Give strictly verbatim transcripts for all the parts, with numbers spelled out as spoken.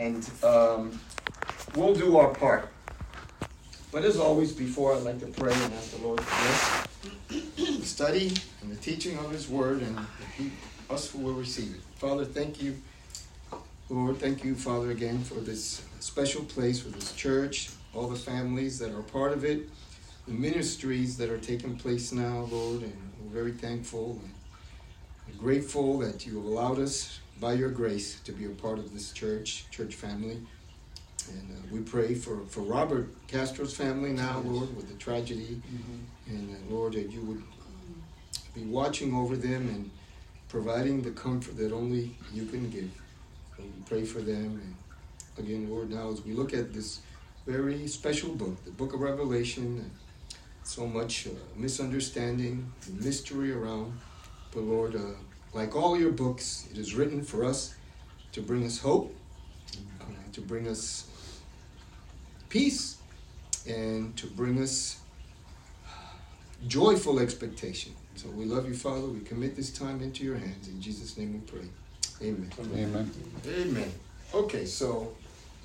and um, we'll do our part. But as always, before, I'd like to pray and ask the Lord to bless the study and the teaching of His Word, and he, us who will receive it. Father, thank you, Lord. Thank you, Father, again for this special place, for this church, all the families that are part of it, the ministries that are taking place now, Lord, and we're very thankful and grateful that you have allowed us, by your grace, to be a part of this church, church family. And uh, we pray for, for Robert Castro's family now, Lord, with the tragedy. Mm-hmm. And uh, Lord, that you would be watching over them and providing the comfort that only you can give. And we pray for them. And again, Lord, now as we look at this very special book, the book of Revelation, so much uh, misunderstanding, mystery around. But Lord, uh, like all your books, it is written for us to bring us hope, uh, to bring us peace, and to bring us joyful expectation. So we love you, Father. We commit this time into your hands. In Jesus' name we pray. Amen. Amen. Amen. Okay, so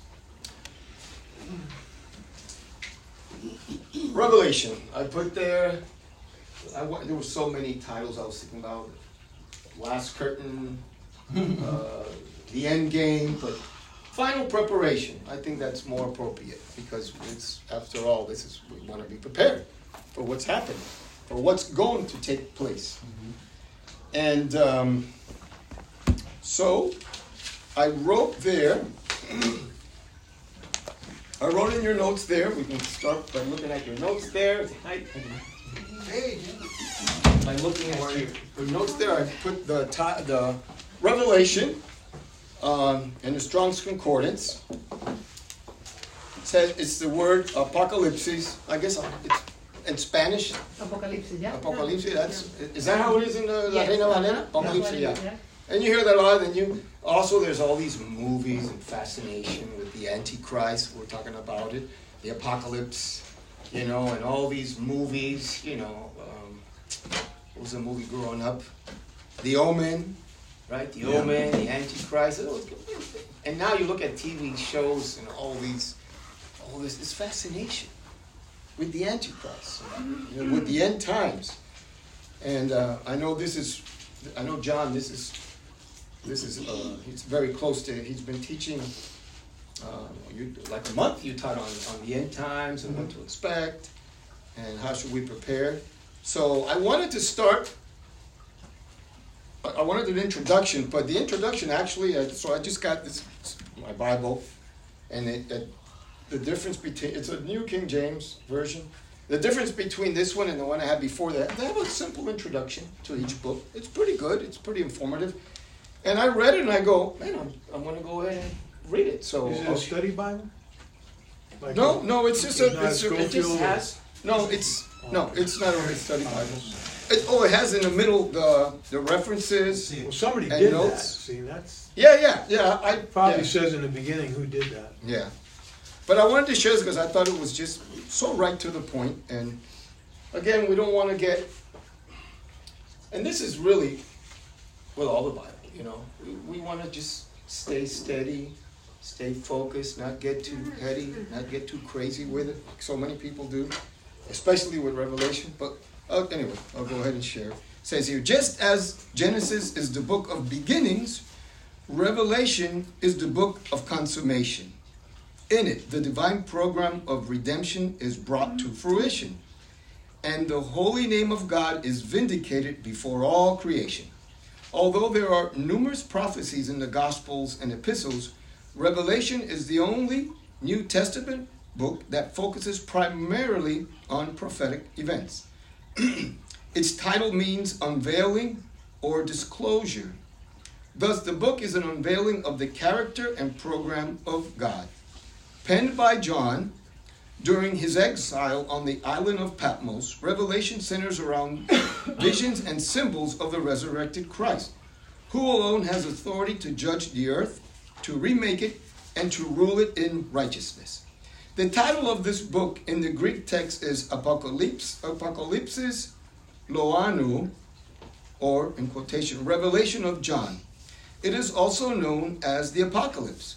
Revelation. I put there, I, there were so many titles I was thinking about. Last Curtain, uh, The End Game, but Final Preparation. I think that's more appropriate because it's, after all, this is, we want to be prepared for what's happening, for what's going to take place. Mm-hmm. And um, so I wrote there, I wrote in your notes there, we can start by looking at your notes there. Hey, by looking at your, your notes there, I put the, the Revelation um, in the Strong's Concordance. It says it's the word apocalypsis. I guess it's in Spanish. Apocalipsis, yeah. Apocalypsis, that's, yeah. Is that how it is in the yes. La Reina Valera? Apocalypsis, yeah. yeah. And you hear that a lot, and you, also there's all these movies and fascination with the Antichrist, we're talking about it, the apocalypse, you know, and all these movies, you know, um, what was a movie growing up? The Omen, right? The yeah. Omen, the Antichrist, and now you look at T V shows and all these, all this, this fascination with the Antichrist, you know, with the end times. And uh, I know this is, I know John, this is, this is, uh, he's very close to, he's been teaching, uh, you, like a month you taught on, on the end times and mm-hmm. what to expect and how should we prepare. So I wanted to start, I wanted an introduction, but the introduction actually, uh, so I just got this, my Bible, and it, it, the difference between, it's a New King James Version. The difference between this one and the one I had before that, they have a simple introduction to each book. It's pretty good. It's pretty informative. And I read it and I go, man, I'm, I'm going to go ahead and read it. So is it a study Bible? Like no, no, it's just a, it's a it just has, no, it's, no, it's not a study Bible. It, oh, it has in the middle the the references. Well, somebody and did notes. that. See, that's yeah, yeah, yeah. I probably yeah. says in the beginning who did that. Yeah. But I wanted to share this because I thought it was just so right to the point. And again, we don't want to get, and this is really with all the Bible, you know, we, we want to just stay steady, stay focused, not get too heady, not get too crazy with it, like so many people do, especially with Revelation. But uh, anyway, I'll go ahead and share. It says here, just as Genesis is the book of beginnings, Revelation is the book of consummation. In it, the divine program of redemption is brought to fruition, and the holy name of God is vindicated before all creation. Although there are numerous prophecies in the Gospels and epistles, Revelation is the only New Testament book that focuses primarily on prophetic events. Its title means unveiling or disclosure. Thus, the book is an unveiling of the character and program of God. Penned by John during his exile on the island of Patmos, Revelation centers around visions and symbols of the resurrected Christ, who alone has authority to judge the earth, to remake it, and to rule it in righteousness. The title of this book in the Greek text is Apocalypse, Apocalypsis Loanu, or in quotation, Revelation of John. It is also known as the Apocalypse.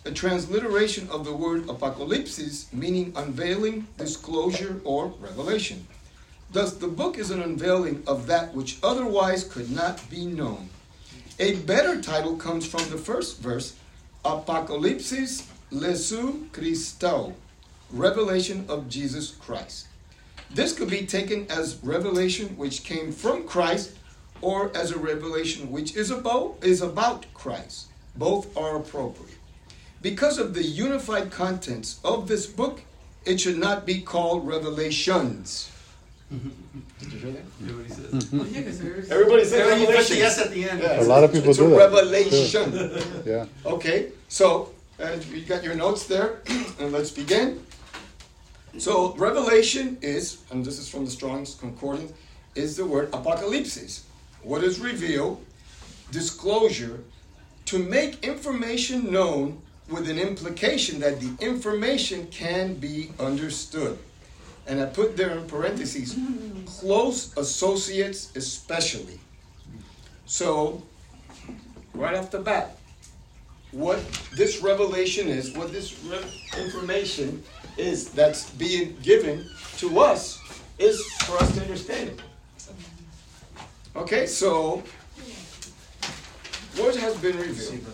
a transliteration of the word apocalypsis, meaning unveiling, disclosure, or revelation. Thus, the book is an unveiling of that which otherwise could not be known. A better title comes from the first verse, Apocalypsis Jesu Christou, revelation of Jesus Christ. This could be taken as revelation which came from Christ, or as a revelation which is about, is about Christ. Both are appropriate. Because of the unified contents of this book, it should not be called Revelations. Did you hear that? Everybody says. Well, yeah, 'cause there's- Everybody says Everybody puts Revelation. the yes at the end. Yeah, A lot of people it's do a that. revelation. Yeah. Okay, so uh, you got your notes there, and let's begin. So revelation is, and this is from the Strong's Concordance, is the word apocalypsis. What is revealed, disclosure, to make information known with an implication that the information can be understood. And I put there in parentheses, close associates especially. So, right off the bat, what this revelation is, what this re- information is that's being given to us, is for us to understand it. Okay, so, what has been revealed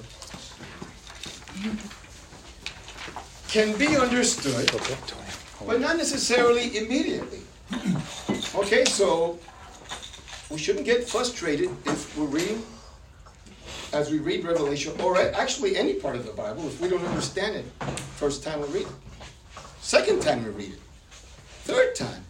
can be understood, but not necessarily immediately. Okay, so we shouldn't get frustrated if we're reading, as we read Revelation, or actually any part of the Bible, if we don't understand it first time we read it. Second time we read it. Third time.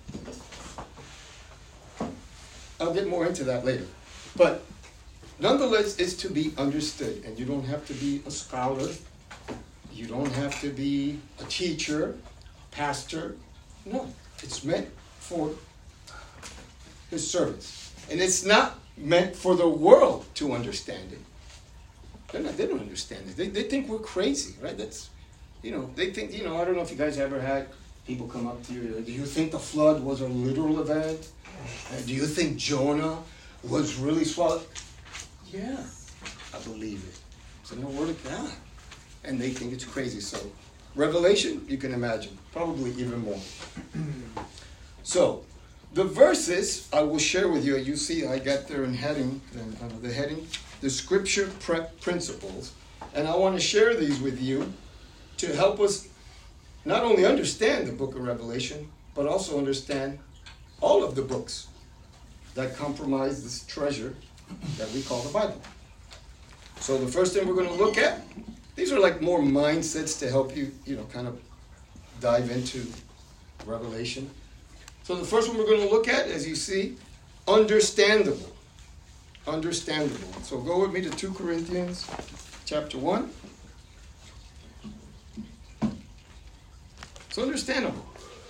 I'll get more into that later. But nonetheless, it's to be understood, and you don't have to be a scholar. You don't have to be a teacher, pastor. No, it's meant for his servants. And it's not meant for the world to understand it. They're not, they don't understand it. They, they think we're crazy, right? That's, you know, they think, you know, I don't know if you guys ever had people come up to you, do you think the flood was a literal event? Uh, do you think Jonah was really swallowed? Yeah, I believe it. It's in the Word of God. And they think it's crazy. So, Revelation, you can imagine, probably even more. So, the verses I will share with you, you see I got there in heading, the, uh, the heading, the scripture pre- principles. And I want to share these with you to help us not only understand the book of Revelation, but also understand all of the books that comprise this treasure that we call the Bible. So the first thing we're going to look at, these are like more mindsets to help you, you know, kind of dive into Revelation. So the first one we're going to look at, as you see, understandable. Understandable. So go with me to Second Corinthians chapter one. It's understandable.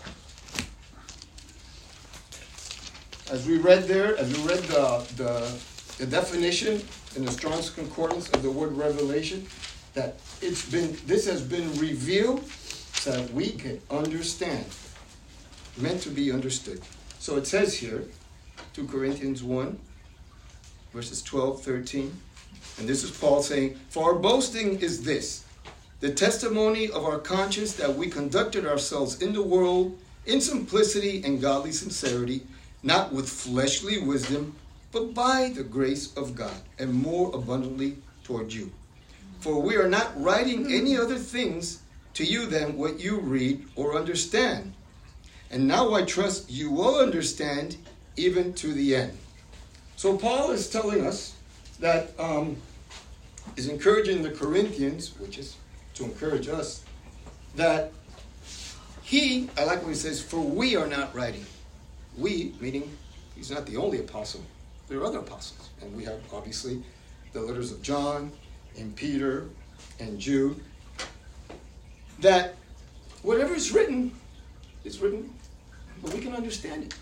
As we read there, as we read the, the, the definition in the Strong's Concordance of the word revelation, that it's been, this has been revealed so that we can understand. Meant to be understood. So it says here, Second Corinthians one, verses twelve, thirteen, and this is Paul saying, "For our boasting is this, the testimony of our conscience that we conducted ourselves in the world in simplicity and godly sincerity, not with fleshly wisdom, but by the grace of God, and more abundantly toward you. For we are not writing any other things to you than what you read or understand. And now I trust you will understand even to the end." So Paul is telling us that, um, is encouraging the Corinthians, which is to encourage us, that he, I like what he says, for we are not writing. We, meaning he's not the only apostle. There are other apostles. And we have, obviously, the letters of John and Peter and Jude. That whatever is written, is written, but we can understand it.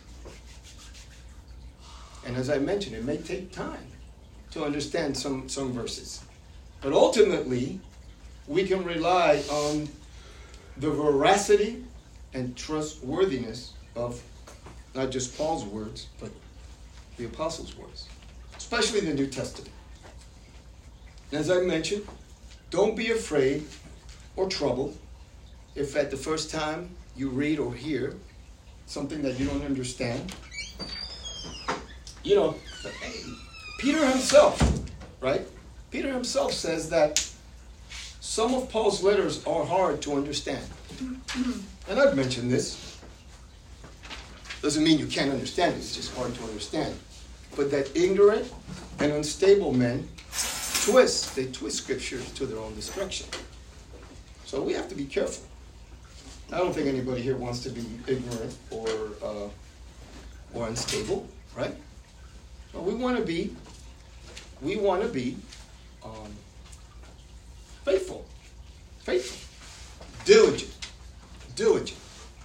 And as I mentioned, it may take time to understand some, some verses. But ultimately, we can rely on the veracity and trustworthiness of not just Paul's words, but the apostles' words, especially the New Testament. And as I mentioned, don't be afraid or troubled if at the first time you read or hear something that you don't understand. You know, Peter himself, right? Peter himself says that some of Paul's letters are hard to understand. And I've mentioned this. Doesn't mean you can't understand it, it's just hard to understand. But that ignorant and unstable men twist, they twist scriptures to their own destruction. So we have to be careful. I don't think anybody here wants to be ignorant or uh, or unstable, right? So we want to be, we want to be um, faithful, faithful, diligent, diligent.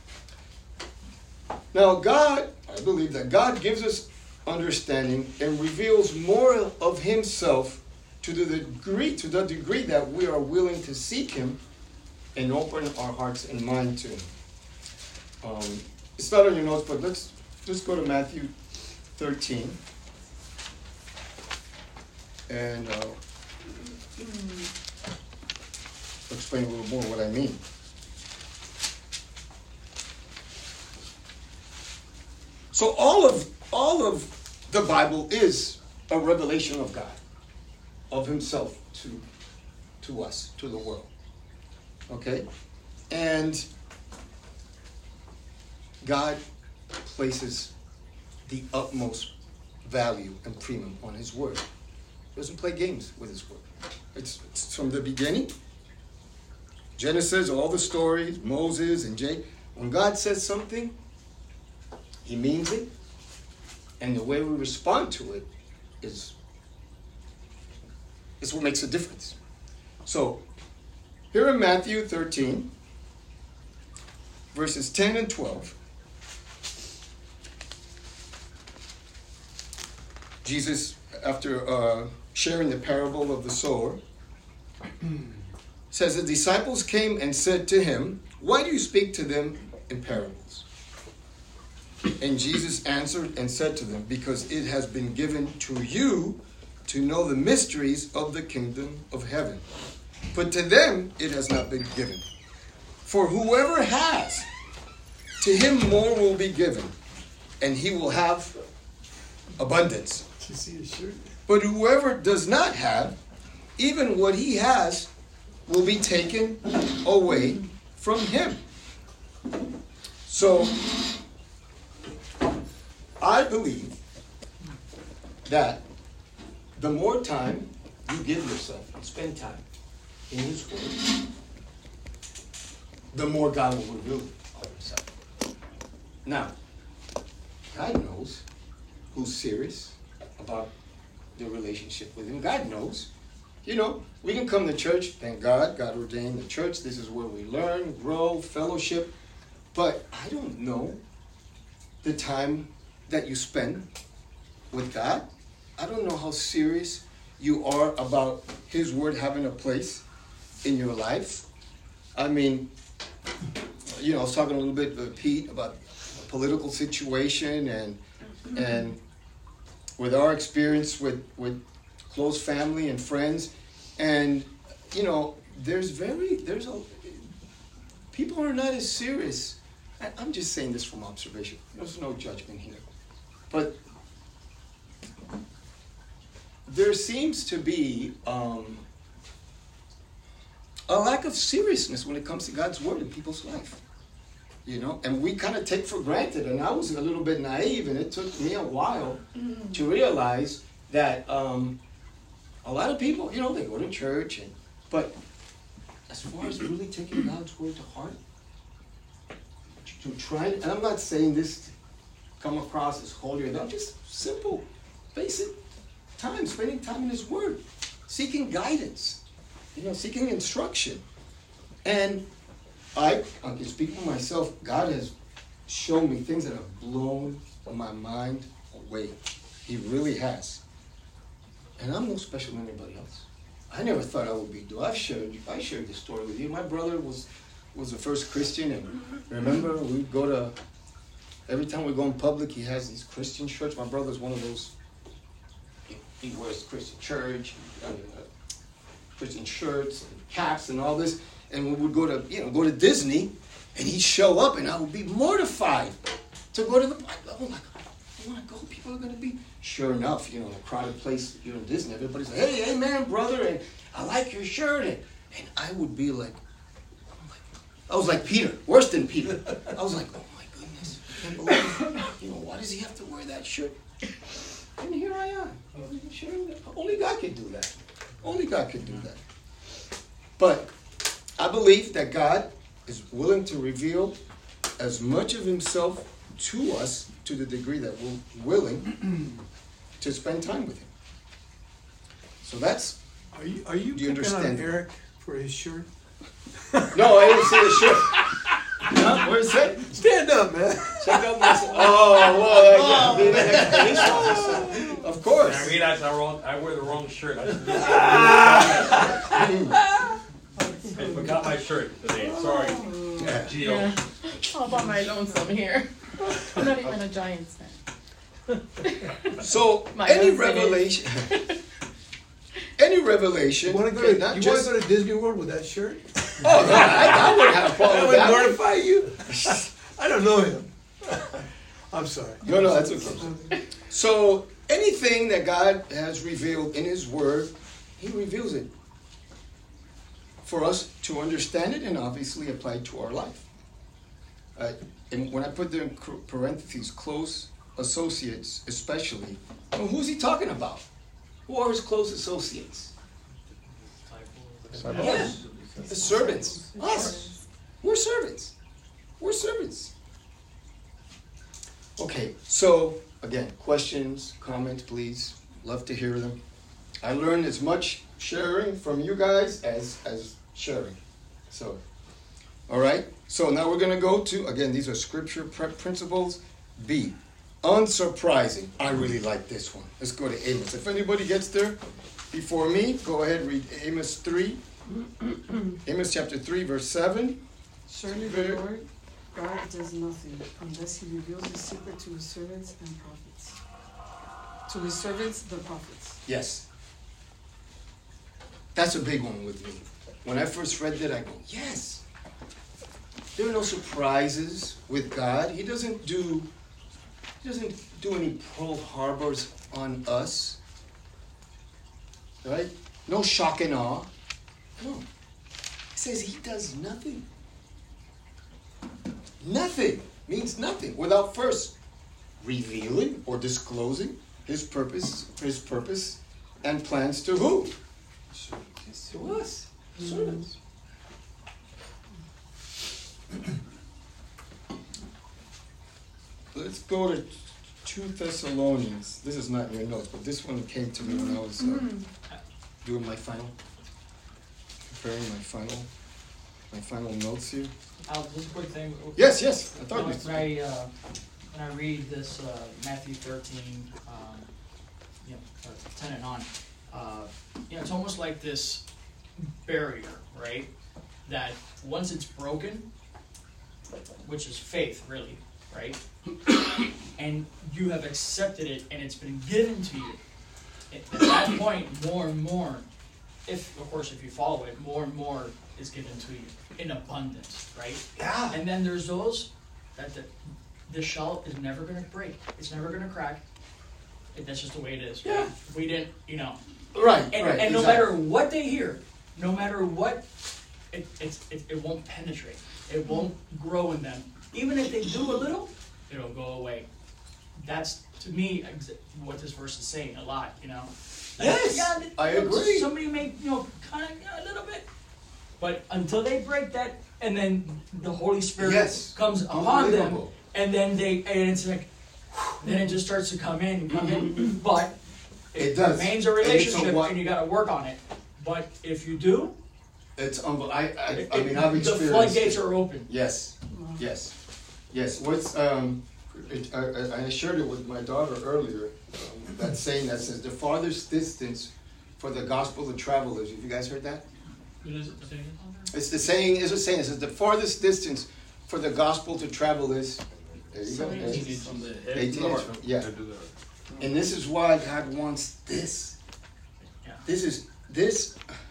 Now God, I believe that God gives us understanding and reveals more of himself to the degree, to the degree that we are willing to seek him and open our hearts and mind to him. Um, it's not on your notes, but let's just go to Matthew thirteen. And uh, I'll explain a little more what I mean. So all of all of the Bible is a revelation of God, of himself to, to us, to the world. Okay? And God places the utmost value and premium on his word. He doesn't play games with his word. It's, it's from the beginning. Genesis, all the stories, Moses and Jake. When God says something, he means it. And the way we respond to it is, is what makes a difference. So, here in Matthew thirteen, verses ten and twelve, Jesus, after uh, sharing the parable of the sower, says, the disciples came and said to him, why do you speak to them in parables? And Jesus answered and said to them, because it has been given to you to know the mysteries of the kingdom of heaven. But to them it has not been given. For whoever has, to him more will be given, and he will have abundance. Did you see his shirt? But whoever does not have, even what he has will be taken away from him. So, I believe that the more time you give yourself and spend time in his word, the more God will reveal of himself. Now, God knows who's serious about their relationship with him. God knows. You know, we can come to church, thank God, God ordained the church. This is where we learn, grow, fellowship. But I don't know the time that you spend with God. I don't know how serious you are about his word having a place in your life. I mean, you know, I was talking a little bit with Pete about the political situation and and with our experience with, with close family and friends. And, you know, there's very, there's a, people are not as serious. I, I'm just saying this from observation. There's no judgment here. But there seems to be um, a lack of seriousness when it comes to God's word in people's life. You know, and we kind of take for granted, and I was a little bit naive, and it took me a while mm. to realize that um, a lot of people, you know, they go to church, and but as far as really taking God's word to heart, to, to try, and I'm not saying this to come across as holier than, just simple, basic time, spending time in his word, seeking guidance, you know, seeking instruction. And I, I can speak for myself. God has shown me things that have blown my mind away. He really has. And I'm no special than anybody else. I never thought I would be. Do I shared? I shared this story with you. My brother was was the first Christian, and remember we'd go to. Every time we go in public, he has these Christian shirts. My brother's one of those. He, he wears Christian church, I mean, uh, Christian shirts and caps and all this. and we would go to, you know, go to Disney, and he'd show up, and I would be mortified to go to the, oh my God, I want to go, people are going to be, sure enough, you know, in a crowded place, you know, Disney, everybody's like, hey, hey, man, brother, and I like your shirt, and, and I would be like, oh my, I was like Peter, worse than Peter. I was like, oh my goodness, I can't believe it. You know, why does he have to wear that shirt? And here I am. Only God can do that. Only God can do that. But I believe that God is willing to reveal as much of himself to us to the degree that we're willing to spend time with him. So that's... Are you, are you do you picking on understand? Eric for his shirt? No, I didn't see the shirt. Huh? Where's that? Stand up, man. Check out my... Oh, well, I need an explanation. Of course. I realized I, wrong, I wear the wrong shirt. I, I forgot my shirt today. Sorry, Yeah. Gio. Yeah. All by my lonesome here. I'm not even a Giants fan. So, My any husband revelation... Any revelation... You want to go okay, to, not you just- want to go to Disney World with that shirt? Oh, no, I, I wouldn't have a problem That with would that. mortify you? I don't know him. I'm sorry. No, no, that's okay. So, anything that God has revealed in his word, he reveals it for us to understand it and obviously apply it to our life. Uh, and when I put there in parentheses, close associates especially, well, who's he talking about? Who are his close associates? Yeah, the servants. Us. We're servants. We're servants. Okay, so again, questions, comments, please. Love to hear them. I learned as much sharing from you guys as as sharing. So, all right. So now we're going to go to, again, these are scripture pr- principles. B, unsurprising. I really like this one. Let's go to Amos. If anybody gets there before me, go ahead and read Amos three. Amos chapter three, verse seven. Surely the Lord God does nothing unless he reveals his secret to his servants and prophets. To his servants, the prophets. Yes. That's a big one with me. When I first read that, I go, yes. There are no surprises with God. He doesn't do, he doesn't do any Pearl Harbors on us. Right? No shock and awe. No. He says he does nothing. Nothing means nothing without first revealing or disclosing his purpose, his purpose and plans to who? To us, servants. Let's go to two Thessalonians. This is not in your notes, but this one came to me when I was uh, doing my final, preparing my final, my final notes here. Al, just a quick thing. Yes, yes. I thought When you. I, uh, when I read this uh, Matthew thirteen, um, you know, or ten and on, uh, you know, it's almost like this barrier, right? That once it's broken, which is faith, really, right? And you have accepted it, and it's been given to you. At that point, more and more, if of course if you follow it, more and more is given to you in abundance, right? Yeah. And then there's those that the, the shell is never going to break. It's never going to crack. It, that's just the way it is. Right? Yeah. We didn't, you know. Right, And, right. and no exactly. matter what they hear, no matter what, it, it's, it, it won't penetrate. It won't grow in them. Even if they do a little, it'll go away. That's, to me, ex- what this verse is saying a lot, you know. Like, Yes, yeah, I you know, agree. Somebody may, you know, kind of, yeah, a little bit. But until they break that, and then the Holy Spirit Yes. comes upon them, Unbelievable. and then they, and it's like, then it just starts to come in and come in. But It it, does. remains a And it's a relationship, what- and you got to work on it. But if you do, It's unbelievable. I, I, it, I mean, I've the experienced floodgates it. are open. Yes, yes, yes. What's um, it, I, I shared it with my daughter earlier. Um, that saying that says the farthest distance for the gospel to travel is. Have you guys heard that? What is it saying? It's the saying. It's a saying. It says the farthest distance for the gospel to travel is. There you go. So There's- easy. From the head eighteen north. inch. Yeah. And this is why God wants this. Yeah. This is this.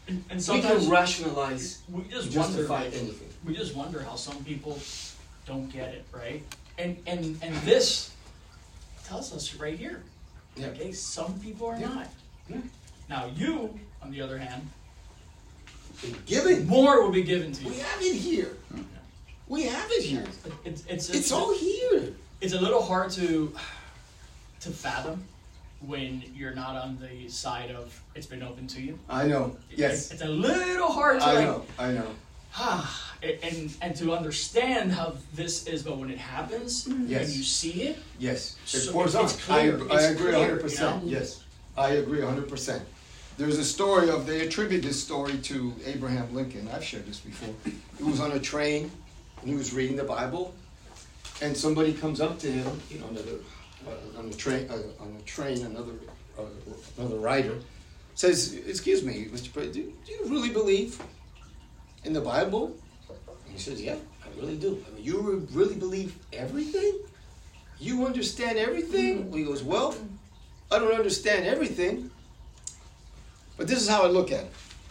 And, and We sometimes can rationalize, we just justify wonder, anything. we just wonder how some people don't get it, right? And and and this tells us right here. Yeah. Okay, some people are Yeah. not. Yeah. Now you, on the other hand, Given. more will be given to you. We have it here. We have it here. It's it's It's all here. it's a little hard to to fathom when you're not on the side of it's been open to you. I know. It's, Yes. it's a little hard to I like know. I know. ah, and and to understand how this is, but when it happens and Yes. you see it, Yes. It So pours it's on. clear. I, I It's agree clear, one hundred percent. you know? Yes. I agree one hundred percent. There's a story of, they attribute this story to Abraham Lincoln. I've shared this before. He was on a train and he was reading the Bible, and somebody comes up to him, you know, another, uh, on the train, uh, on the train, another, uh, another rider, says, "Excuse me, Mister President, do, do you really believe in the Bible?" And he says, "Yeah, I really do. I mean, you re- really believe everything? You understand everything?" Well, he goes, "Well, I don't understand everything, but this is how I look at it."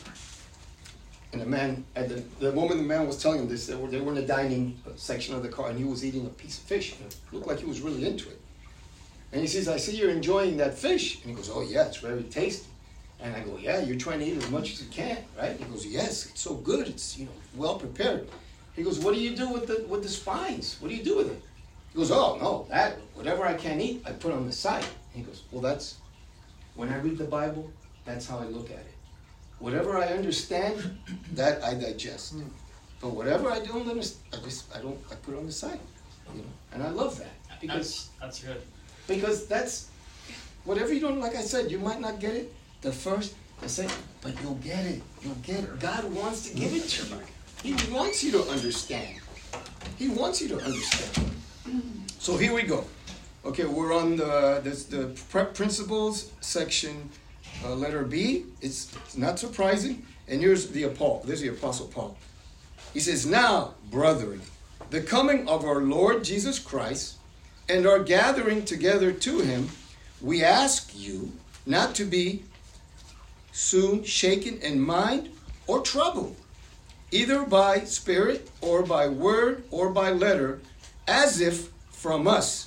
And the man, at the, the moment the man was telling him this, they were, they were in the dining section of the car, and he was eating a piece of fish. And it looked like he was really into it. And he says, "I see you're enjoying that fish." And he goes, "Oh yeah, it's very tasty." And I go, "Yeah, you're trying to eat as much as you can, right?" He goes, "Yes, it's so good. It's, you know, well prepared." He goes, "What do you do with the with the spines? What do you do with it?" He goes, "Oh no, that whatever I can't eat, I put on the side." And he goes, "Well, that's when I read the Bible, that's how I look at it. Whatever I understand, that I digest. But whatever I don't understand, I just I don't I put on the side, you know. And I love that because That's that's good. because that's whatever you don't, like I said, you might not get it the first, the second, but you'll get it. You'll get it. God wants to give it to you. He wants you to understand. He wants you to understand. So here we go. Okay, we're on the this, the prep principles section, uh, letter B. It's, it's not surprising. And here's the Paul. There's the Apostle Paul. He says, "Now, brethren, the coming of our Lord Jesus Christ and our gathering together to him, we ask you not to be soon shaken in mind or troubled, either by spirit or by word or by letter, as if from us,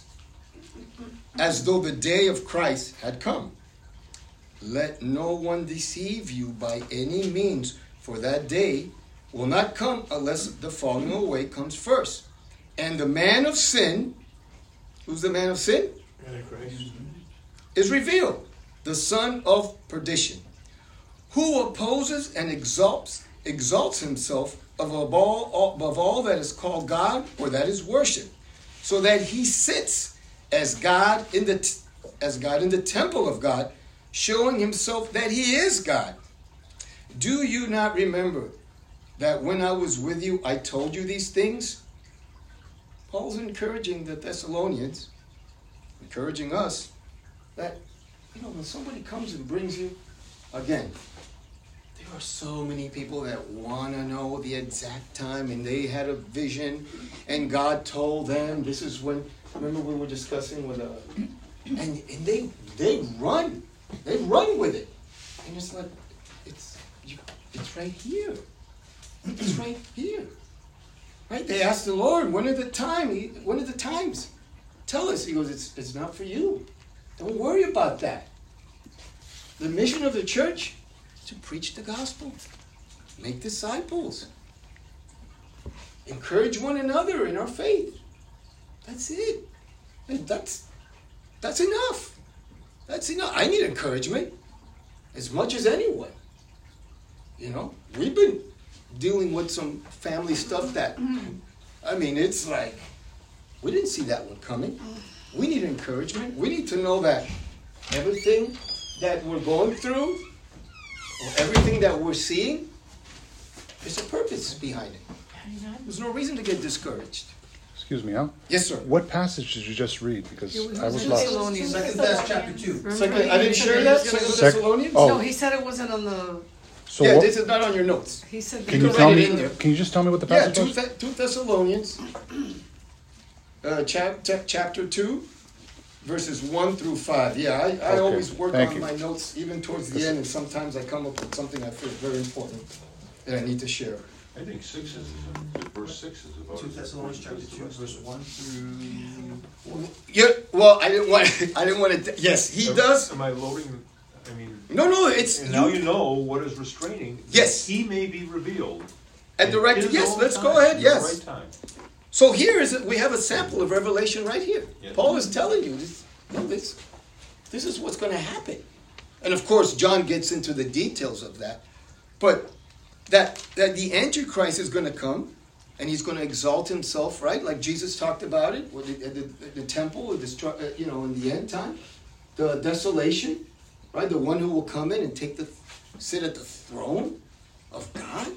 as though the day of Christ had come. Let no one deceive you by any means, for that day will not come unless the falling away comes first. And the man of sin," who's the man of sin? Antichrist. "Is revealed, the son of perdition, who opposes and exalts exalts himself above all, above all that is called God or that is worshipped, so that he sits as God in the t- as God in the temple of God, showing himself that he is God. Do you not remember that when I was with you, I told you these things?" Paul's encouraging the Thessalonians, encouraging us, that, you know, when somebody comes and brings you, again, there are so many people that want to know the exact time, and they had a vision, and God told them, this is when, remember we were discussing with, uh, and, and they they run, they run with it. And it's like, it's, you, it's right here. It's right here. Right? They asked the Lord, when are the time? He, when are the times? Tell us. He goes, it's, it's not for you. Don't worry about that. The mission of the church is to preach the gospel, make disciples, encourage one another in our faith. That's it. And that's that's enough. That's enough. I need encouragement as much as anyone. You know, we've been dealing with some family stuff that, I mean, it's like, we didn't see that one coming. We need encouragement. We need to know that everything that we're going through, or everything that we're seeing, there's a purpose behind it. There's no reason to get discouraged. Excuse me, huh? Yes, sir. What passage did you just read? Because It was I was in lost. Thessalonians. Second Thess chapter two. Remember Second, he I didn't said share he that. was gonna- Second Sec- Thessalonians. oh. No, he said it wasn't on the, So yeah, what, this is not on your notes. he said. can you you can tell read me? it in there. Can you just tell me what the Yeah, passage two, was? Th- two Thessalonians, uh, chap- chap- chapter two, verses one through five. Yeah, I, I Okay, always work thank on you. my notes even towards the end, and sometimes I come up with something I feel very important that I need to share. I think six is, verse six is about. Two Thessalonians chapter two, verse one through four. Yeah, well, I didn't want. I didn't want to. Yes, he does. Am I loading, I mean, No, no, it's and now you know what is restraining. Yes. He may be revealed. at the in right. his Yes, own let's time, go ahead. in the Yes. right time. So here is we have a sample of Revelation right here. Yes. Paul is telling you this. You know, this, this is what's going to happen, and of course, John gets into the details of that. But that that the Antichrist is going to come, and he's going to exalt himself, right? Like Jesus talked about it, with the, the, the, the temple, the destru- uh, you know, in the end time, the desolation, right? The one who will come in and take the sit at the throne of God.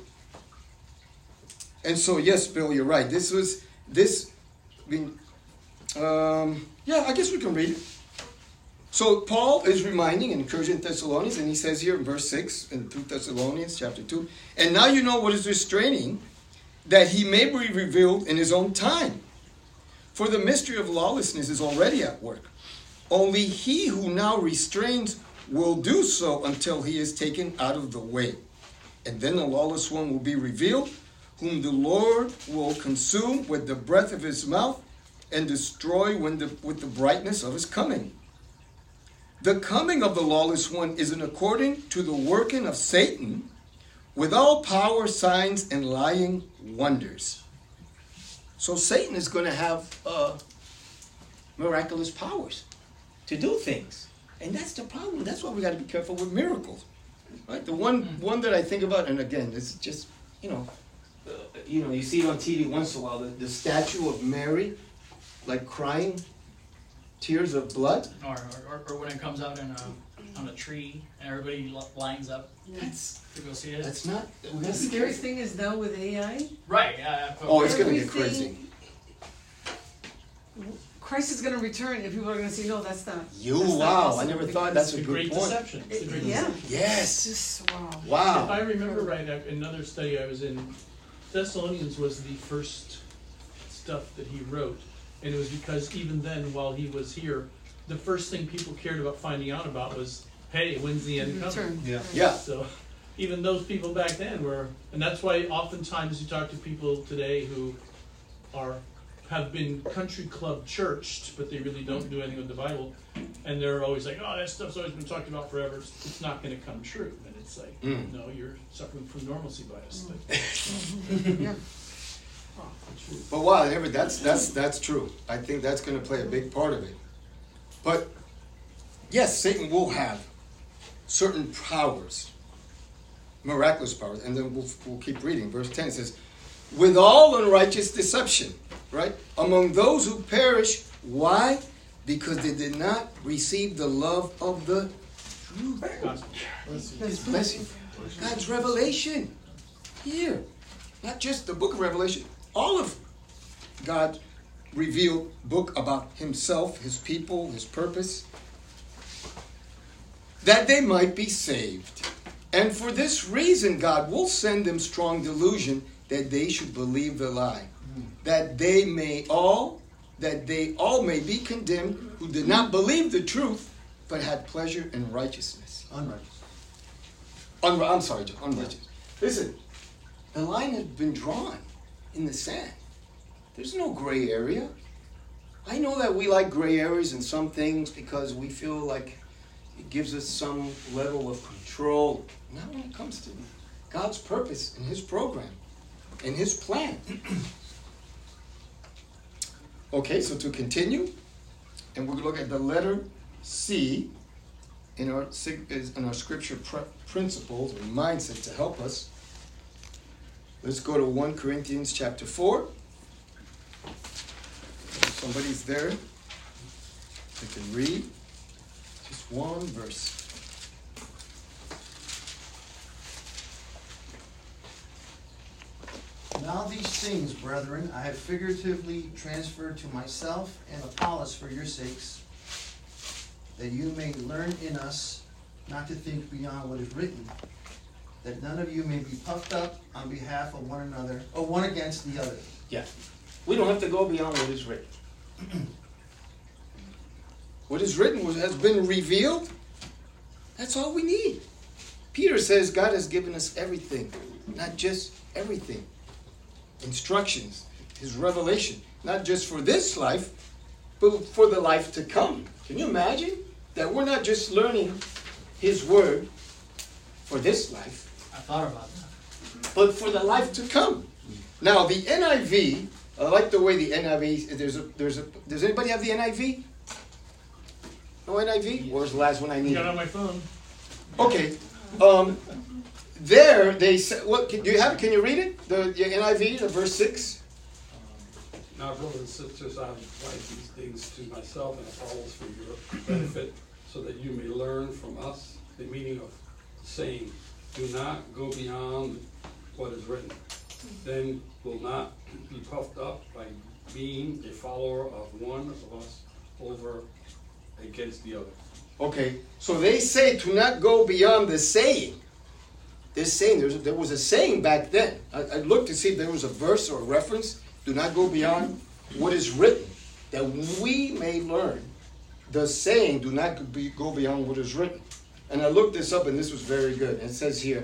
And so, yes, Bill, you're right. This was this. I mean, um, yeah, I guess we can read it. So Paul is reminding and encouraging Thessalonians, and he says here in verse six in two Thessalonians chapter two, and now you know what is restraining, that he may be revealed in his own time. For the mystery of lawlessness is already at work. Only he who now restrains will do so until he is taken out of the way. And then the lawless one will be revealed, whom the Lord will consume with the breath of his mouth and destroy when the, with the brightness of his coming. The coming of the lawless one is in according to the working of Satan, with all power, signs, and lying wonders. So Satan is going to have uh, miraculous powers to do things. And that's the problem. That's why we got to be careful with miracles. Right? The one one that I think about, and again, this is just, you know, uh, you know, you see it on T V once in a while, the, the statue of Mary, like crying tears of blood. Or, or, or when it comes out in a, on a tree and everybody li- lines up That's to go see it. that's not. We The gotta be scary careful. thing is now with A I, Right, yeah. yeah. Oh, it's going to get Everything- crazy. Christ is going to return and people are going to say, no, that's not. You, that's not wow, I possible never because- thought that's It's a the good great point. deception. It's the great Yeah. deception. Yes. Just, wow. If Wow. I remember right, I- another study I was in, Thessalonians was the first stuff that he wrote. And it was because even then, while he was here, the first thing people cared about finding out about was, hey, when's the end coming? Return. Yeah. Yeah. So even those people back then were, and that's why oftentimes you talk to people today who are have been country club churched, but they really don't do anything with the Bible, and they're always like, "Oh, that stuff's always been talked about forever. It's, it's not going to come true." And it's like, Mm. no, you're suffering from normalcy bias. Yeah. But wow, never, that's that's that's true. I think that's going to play a big part of it. But yes, Satan will have certain powers, miraculous powers, and then we'll we'll keep reading. Verse ten says, "With all unrighteous deception, right, among those who perish. Why? Because they did not receive the love of the truth." His blessing, God's revelation here, not just the book of Revelation. All of God revealed book about himself, his people, his purpose, that they might be saved. And for this reason, God will send them strong delusion that they should believe the lie, that they may all, that they all may be condemned who did not believe the truth, but had pleasure in righteousness. Unrighteous. Unri- I'm sorry, John, unrighteous. Listen, the line has been drawn in the sand. There's no gray area. I know that we like gray areas in some things because we feel like it gives us some level of control. Not when it comes to God's purpose and his program and his plan. Okay, so to continue, and we're going to look at the letter C in our, sig- in our scripture pr- principles or mindset to help us. Let's go to First Corinthians chapter four. If somebody's there, they can read just one verse. Now these things, brethren, I have figuratively transferred to myself and Apollos for your sakes, that you may learn in us not to think beyond what is written, that none of you may be puffed up on behalf of one another, or one against the other. Yeah. We don't have to go beyond what is written. What is written was, has been revealed. That's all we need. Peter says God has given us everything, not just everything. Instructions, his revelation, not just for this life, but for the life to come. Can you imagine that we're not just learning his word for this life, I thought about that. but for the life to come? Now, the N I V, I like the way the N I V, there's a, there's a, does anybody have the N I V? No N I V? Where's the last one I You need? got it on my phone. Okay. Um, there, they say, what, can, do you have, can you read it? The, the N I V, the verse six? Now, brothers and sisters, I write these things to myself and Apollos for your benefit, so that you may learn from us the meaning of the saying, do not go beyond what is written. Then will not be puffed up by being a follower of one of us over against the other. Okay, so they say to not go beyond the saying. This saying, there's, there was a saying back then. I, I looked to see if there was a verse or a reference. Do not go beyond what is written, that we may learn. The saying, do not be, go beyond what is written. And I looked this up, and this was very good. It says here,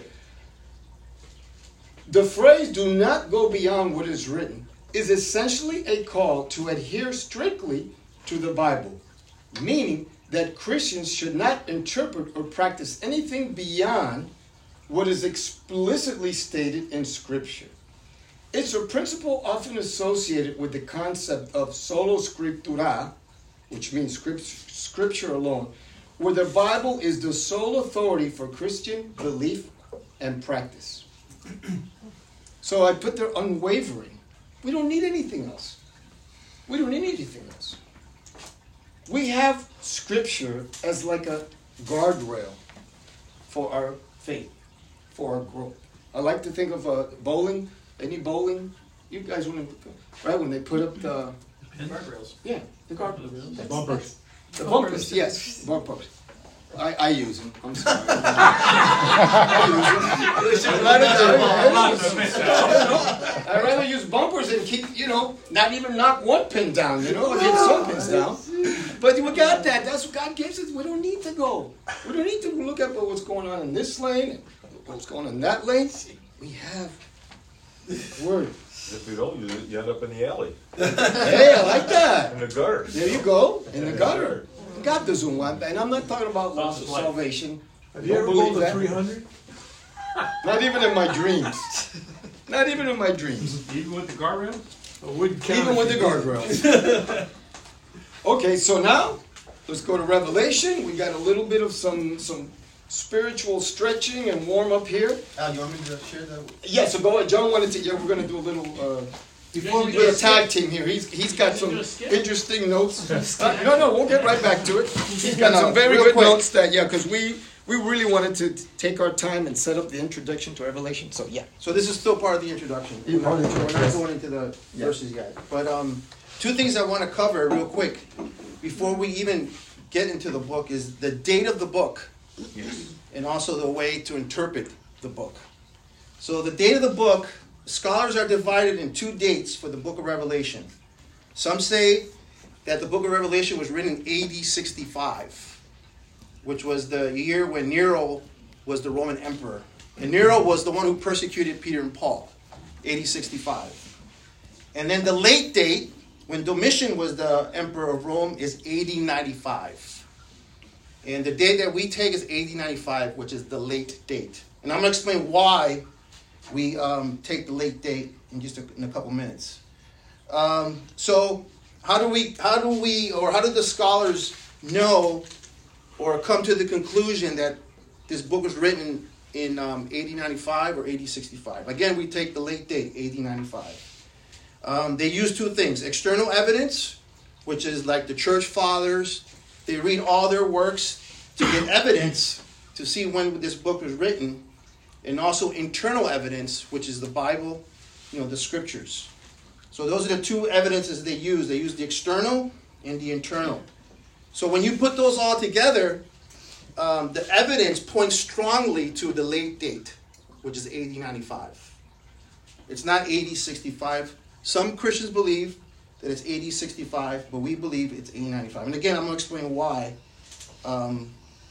the phrase, do not go beyond what is written, is essentially a call to adhere strictly to the Bible, meaning that Christians should not interpret or practice anything beyond what is explicitly stated in Scripture. It's a principle often associated with the concept of sola scriptura, which means script, Scripture alone, where the Bible is the sole authority for Christian belief and practice. So I put there unwavering. We don't need anything else. We don't need anything else. We have Scripture as like a guardrail for our faith, for our growth. I like to think of uh, bowling. Any bowling? You guys, when right when they put up the Guardrails. yeah the guardrails, Guardrails. the Bumpers. the bumpers, yes, bumpers. I, I use them. I'm sorry. I use them. I'd rather, I'd rather use bumpers and keep, you know, not even knock one pin down, you know, or get some pins down. But we got that. That's what God gives us. We don't need to go. We don't need to look at what's going on in this lane and what's going on in that lane. We have Word. If you don't use it, you end up in the alley, Hey, I like that. in the gutter. There you go, in the gutter. God doesn't want that. And I'm not talking about loss of Life. salvation. Have you Don't ever believe bowled a that. three hundred? Not even in my dreams. Not even in my dreams. Even with the guardrail? I wouldn't count Even if with the you did. guardrails. Okay, so now let's go to Revelation. We got a little bit of some some spiritual stretching and warm up here. Al, you want me to share that? Yeah, so go ahead. John wanted to. Yeah, we're gonna do a little. Uh, Before we do a tag team here. He's he's got You some do a skip? interesting notes. Uh, no, no, we'll get right back to it. He's got No, some very real good quick. notes that yeah, because we we really wanted to t- take our time and set up the introduction to Revelation. So yeah. So this is still part of the introduction. We're not, we're not going into the verses yet. But um, two things I want to cover real quick before we even get into the book is the date of the book. Yes. And also the way to interpret the book. So the date of the book, scholars are divided in two dates for the book of Revelation. Some say that the book of Revelation was written in A D sixty-five, which was the year when Nero was the Roman emperor. And Nero was the one who persecuted Peter and Paul, A D sixty-five. And then the late date, when Domitian was the emperor of Rome, is A D ninety-five. And the date that we take is A D ninety-five, which is the late date. And I'm going to explain why we um, take the late date in just a, in a couple minutes. Um, so how do we, how do we, or how do the scholars know or come to the conclusion that this book was written in um, A D ninety-five or A D sixty-five? Again, we take the late date, A D ninety-five. Um, they use two things: external evidence, which is like the church fathers. They read all their works to get evidence to see when this book was written, and also internal evidence, which is the Bible, you know, the scriptures. So those are the two evidences they use. They use the external and the internal. So when you put those all together, um, the evidence points strongly to the late date, which is A D ninety-five. It's not A D sixty-five. Some Christians believe that it's A D sixty-five, but we believe it's A D ninety-five. And again, I'm going to explain why um,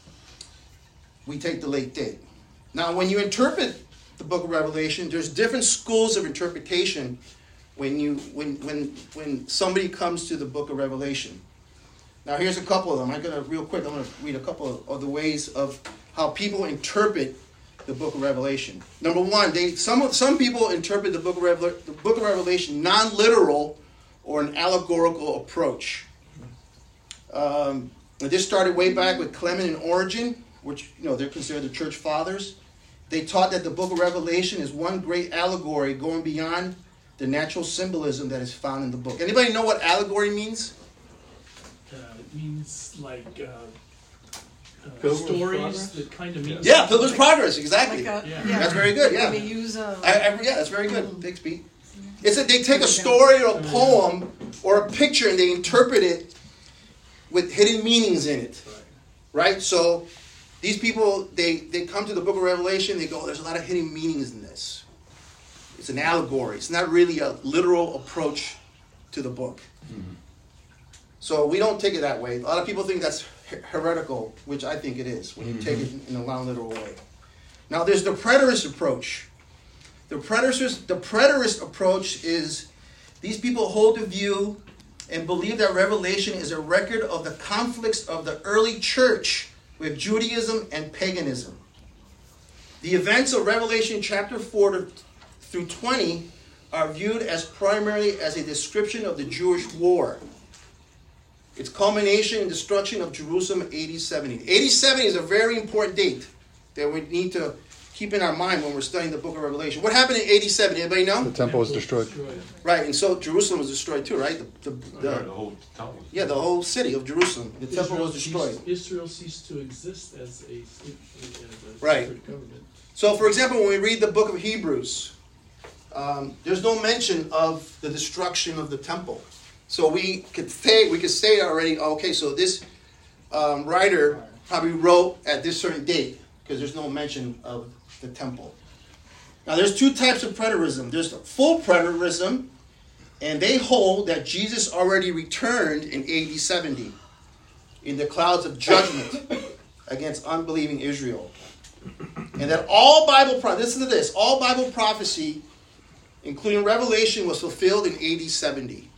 we take the late date. Now, when you interpret the book of Revelation, there's different schools of interpretation when you when when when somebody comes to the book of Revelation. Now, here's a couple of them. I'm going to, real quick, I'm going to read a couple of, of the ways of how people interpret the book of Revelation. Number one, they some some people interpret the book of Revelation, the book of Revelation non-literal or an allegorical approach. Um, this started way back with Clement and Origen, which you know they're considered the church fathers. They taught that the book of Revelation is one great allegory going beyond the natural symbolism that is found in the book. Anybody know what allegory means? Uh, it means like uh, uh, Pilgrim's stories Progress? that kind of mean. Yeah, Pilgrim's Progress, exactly. Like a, Yeah. yeah. That's very good, yeah. They use a. I, I, yeah, that's very good. Thanks, Pete. It's that they take a story or a poem or a picture and they interpret it with hidden meanings in it, right? So these people, they, they come to the book of Revelation, they go, oh, there's a lot of hidden meanings in this. It's an allegory. It's not really a literal approach to the book. Mm-hmm. So we don't take it that way. A lot of people think that's her- heretical, which I think it is, when you mm-hmm. take it in a non-literal way. Now there's the preterist approach. The preterist, the preterist approach is these people hold the view and believe that Revelation is a record of the conflicts of the early church with Judaism and paganism. The events of Revelation chapter four to, through twenty are viewed as primarily as a description of the Jewish war. Its culmination and destruction of Jerusalem A D seventy. A D seventy is a very important date that we need to keep in our mind when we're studying the book of Revelation. What happened in A D seventy? Anybody know? The temple was destroyed. Right, and so Jerusalem was destroyed too, right? The, the, the, Yeah, the whole town. yeah, the whole city of Jerusalem. The temple Israel was destroyed. Ceased, Israel ceased to exist as a, as a Right. separate government. So, for example, when we read the book of Hebrews, um, there's no mention of the destruction of the temple. So we could say we could say already, okay, so this um, writer probably wrote at this certain date because there's no mention of the temple. Now, there's two types of preterism. There's the full preterism, and they hold that Jesus already returned in A D seventy in the clouds of judgment against unbelieving Israel. And that all Bible, pro- listen to this, all Bible prophecy, including Revelation, was fulfilled in A D seventy.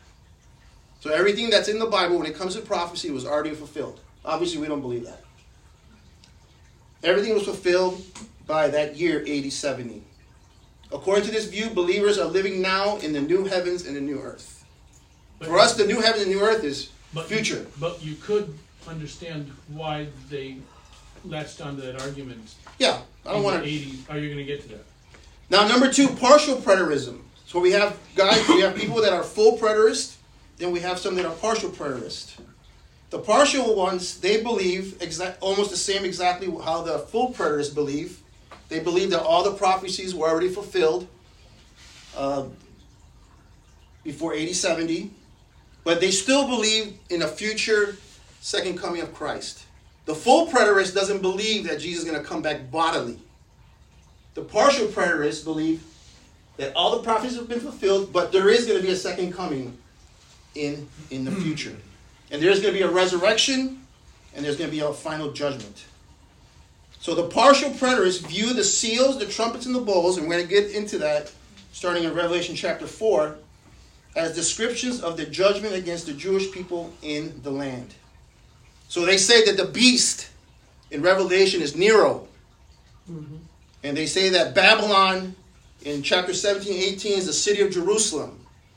So everything that's in the Bible when it comes to prophecy was already fulfilled. Obviously, we don't believe that. Everything was fulfilled by that year, A D seventy. According to this view, believers are living now in the new heavens and the new earth. But, For us, the new heaven and new earth is but future. You, but you could understand why they latched onto that argument. Yeah, I don't want to. eighty. Are you going to get to that? Now, number two, partial preterism. So we have guys, we have people that are full preterist, then we have some that are partial preterist. The partial ones, they believe exact, almost the same exactly how the full preterists believe. They believe that all the prophecies were already fulfilled uh, before A D seventy, but they still believe in a future second coming of Christ. The full preterist doesn't believe that Jesus is going to come back bodily. The partial preterists believe that all the prophecies have been fulfilled, but there is going to be a second coming in, in the future. And there's going to be a resurrection, and there's going to be a final judgment. So the partial preterists view the seals, the trumpets, and the bowls, and we're going to get into that starting in Revelation chapter four, as descriptions of the judgment against the Jewish people in the land. So they say that the beast in Revelation is Nero. Mm-hmm. And they say that Babylon in chapter seventeen, eighteen is the city of Jerusalem.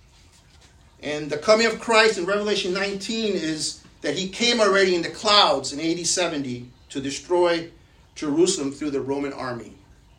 And the coming of Christ in Revelation nineteen is that he came already in the clouds in A D seventy to destroy Jerusalem through the Roman army.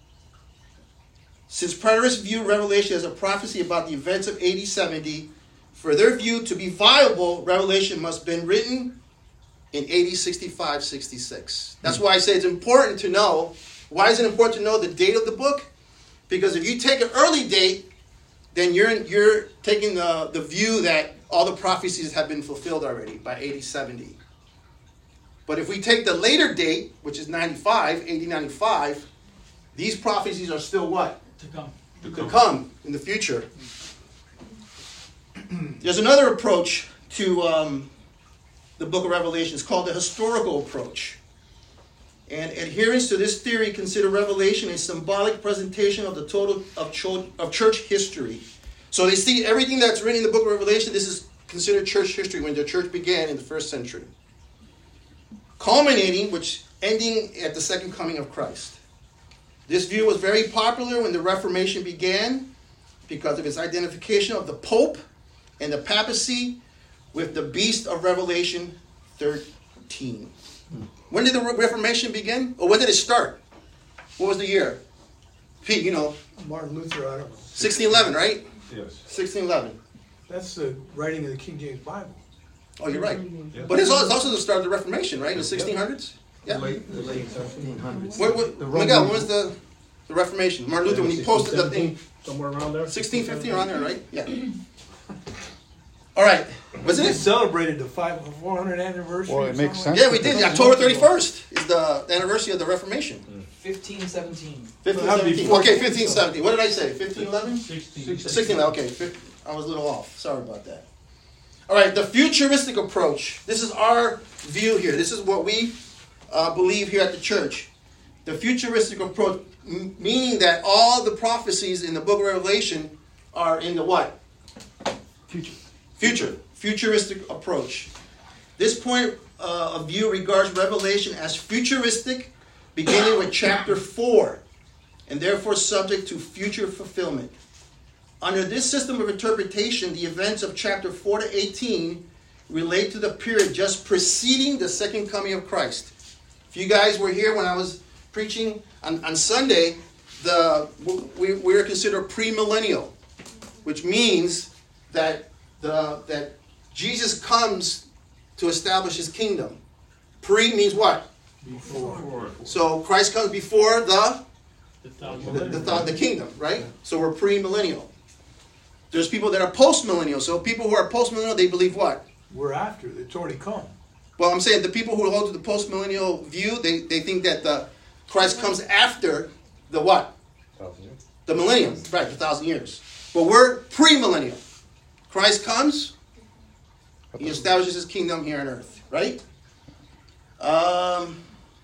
Since preterists view Revelation as a prophecy about the events of A D seventy, for their view to be viable, Revelation must have been written in A D sixty-five, sixty-six. That's why I say it's important to know. Why is it important to know the date of the book? Because if you take an early date, then you're you're taking the, the view that all the prophecies have been fulfilled already by A D seventy. But if we take the later date, which is ninety-five, A D ninety-five, these prophecies are still what? To come. To come in the future. there's another approach to um, the book of Revelation. It's called the historical approach. And adherents to this theory consider Revelation a symbolic presentation of the total of, cho- of church history. So they see everything that's written in the book of Revelation, this is considered church history when the church began in the first century. Culminating, which ending at the second coming of Christ. This view was very popular when the Reformation began because of its identification of the Pope and the papacy with the beast of Revelation thirteen. When did the Reformation begin? Or when did it start? What was the year? Pete, you know. Martin Luther, I don't know. sixteen eleven, right? Yes. sixteen eleven. That's the writing of the King James Bible. Oh, you're right. Yeah. But it's also, it's also the start of the Reformation, right? In the sixteen hundreds? Yeah. Late, the late seventeen hundreds. What, what, The Miguel, Roman- when was the, the Reformation? Martin Luther, when he posted the thing. Somewhere around there. sixteen fifteen, around there, right? Yeah. All right. Wasn't We it? celebrated the five, four hundred anniversary. Well, it or makes something Yeah, like we that. did. October thirty-first is the, the anniversary of the Reformation. Fifteen seventeen. fifteen That'd be seventeen. four- Okay, fifteen seventeen. What did I say? fifteen eleven? Sixteen. sixteen eleven. Okay, fif- I was a little off. Sorry about that. All right, the futuristic approach. This is our view here. This is what we uh, believe here at the church. The futuristic approach, m- meaning that all the prophecies in the book of Revelation are in the what? Future. Future. Futuristic approach. This point uh, of view regards Revelation as futuristic, beginning with chapter four, and therefore subject to future fulfillment. Under this system of interpretation, the events of chapter four to eighteen relate to the period just preceding the second coming of Christ. If you guys were here when I was preaching on, on Sunday, the we, we are considered premillennial, which means that the that Jesus comes to establish his kingdom. Pre means what? Before. So Christ comes before the The thousand the, the, the, the kingdom, right? So we're pre-millennial. There's people that are post-millennial. So people who are post-millennial, they believe what? We're after. It's already come. Well, I'm saying the people who hold to the post-millennial view, they, they think that the Christ comes after the what? Thousand years. The millennium, right, the thousand years. But we're pre-millennial. Christ comes, he establishes his kingdom here on earth, right? Um,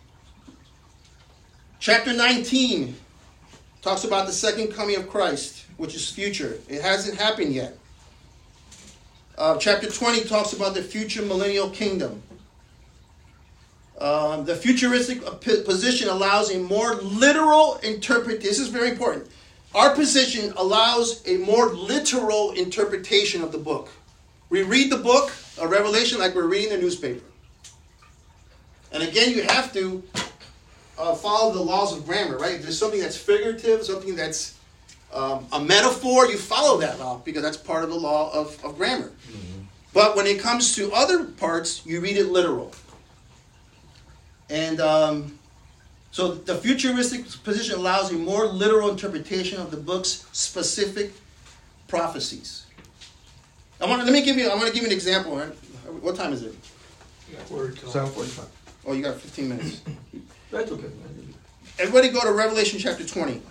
chapter nineteen talks about the second coming of Christ, which is future. It hasn't happened yet. Uh, chapter twenty talks about the future millennial kingdom. Um, the futuristic position allows a more literal interpretation. This is very important. Our position allows a more literal interpretation of the book. We read the book of Revelation like we're reading the newspaper. And again, you have to uh, follow the laws of grammar, right? If there's something that's figurative, something that's um, a metaphor, you follow that law because that's part of the law of, of grammar. Mm-hmm. But when it comes to other parts, you read it literal. And um, so the futuristic position allows a more literal interpretation of the book's specific prophecies. I want let me give you. I want to give you an example. Right? What time is it? seven forty-five. Oh, you got fifteen minutes. That's okay. Everybody, go to Revelation chapter twenty.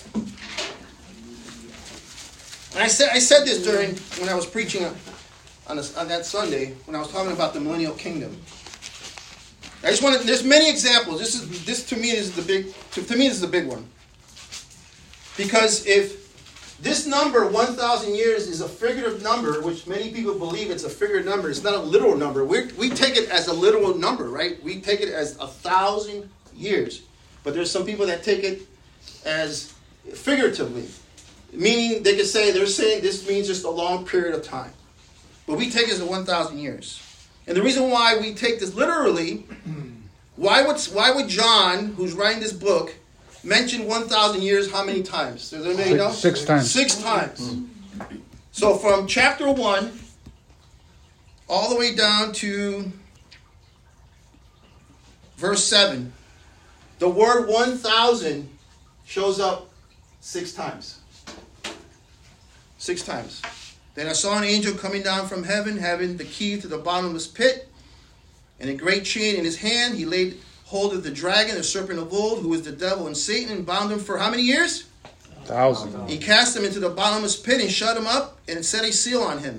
And I said I said this during when I was preaching on, on, this, on that Sunday when I was talking about the millennial kingdom. I just want to. There's many examples. This is this to me is the big. To, to me, this is the big one. Because if this number, one thousand years, is a figurative number, which many people believe it's a figurative number, it's not a literal number. We we take it as a literal number, right? We take it as a thousand years. But there's some people that take it as figuratively, meaning they could say they're saying this means just a long period of time. But we take it as a one thousand years. And the reason why we take this literally, why would why would John, who's writing this book, mention one thousand years how many times? Does anybody Six, know? six times. Six times. So from chapter one all the way down to verse seven, the word one thousand shows up six times. Six times. Then I saw an angel coming down from heaven, having the key to the bottomless pit, and a great chain in his hand. He laid hold of the dragon, the serpent of old, who is the devil and Satan, and bound him for how many years? Thousand. He cast him into the bottomless pit and shut him up and set a seal on him,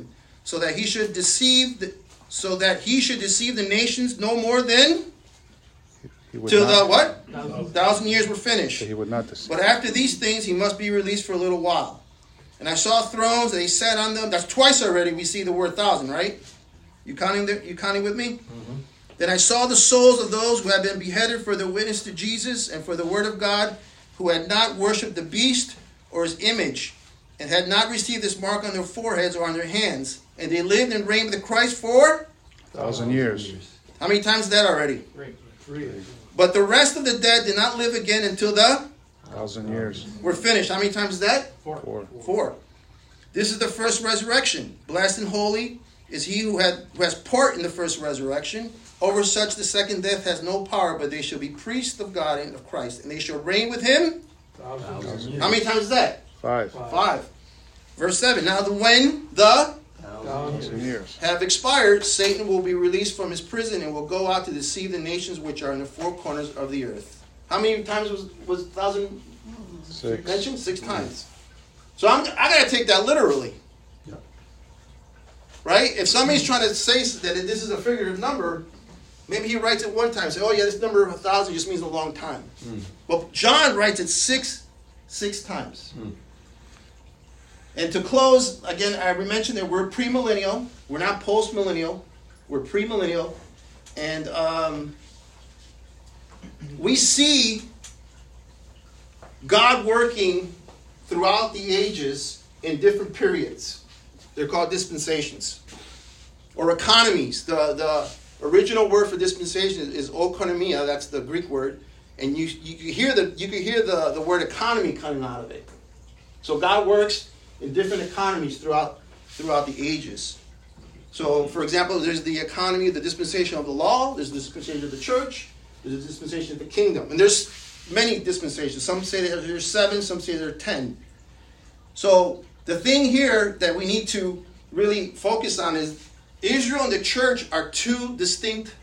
so that he should deceive the, so that he should deceive the nations no more than He would till not, the what? Thousand. Thousand years were finished. He would not deceive. But after these things, he must be released for a little while. And I saw thrones, and they sat on them. That's twice already we see the word thousand, right? You counting? The, you counting with me? Mm-hmm. Then I saw the souls of those who had been beheaded for their witness to Jesus and for the word of God, who had not worshipped the beast or his image, and had not received this mark on their foreheads or on their hands. And they lived and reigned with Christ for Thousand years. how many times is that already? Great. Three. But the rest of the dead did not live again until the Thousand years. we're finished. How many times is that? Four. Four. This is the first resurrection. Blessed and holy is he who had who has part in the first resurrection. Over such the second death has no power, but they shall be priests of God and of Christ, and they shall reign with him. Thousand. How many times is that? Five. Five. Verse seven. Now the when the Thousand years. have expired, Satan will be released from his prison and will go out to deceive the nations which are in the four corners of the earth. How many times was was thousand Six. mentioned? Six times. So I'm, I gotta take that literally. Yeah. Right? If somebody's trying to say that this is a figurative number, maybe he writes it one time, say, oh yeah, this number of a thousand just means a long time. Mm. But John writes it six, six times. Mm. And to close, again, I mentioned that we're premillennial. We're not post-millennial. We're premillennial. And um, we see God working throughout the ages in different periods. They're called dispensations. Or economies. The, the original word for dispensation is, is oikonomia. That's the Greek word. And you, you, you hear, the, you can hear the, the word economy coming out of it. So God works in different economies throughout throughout the ages. So, for example, there's the economy, the dispensation of the law, there's the dispensation of the church, there's the dispensation of the kingdom. And there's many dispensations. Some say that there's seven, some say there are ten. So, the thing here that we need to really focus on is Israel and the church are two distinct,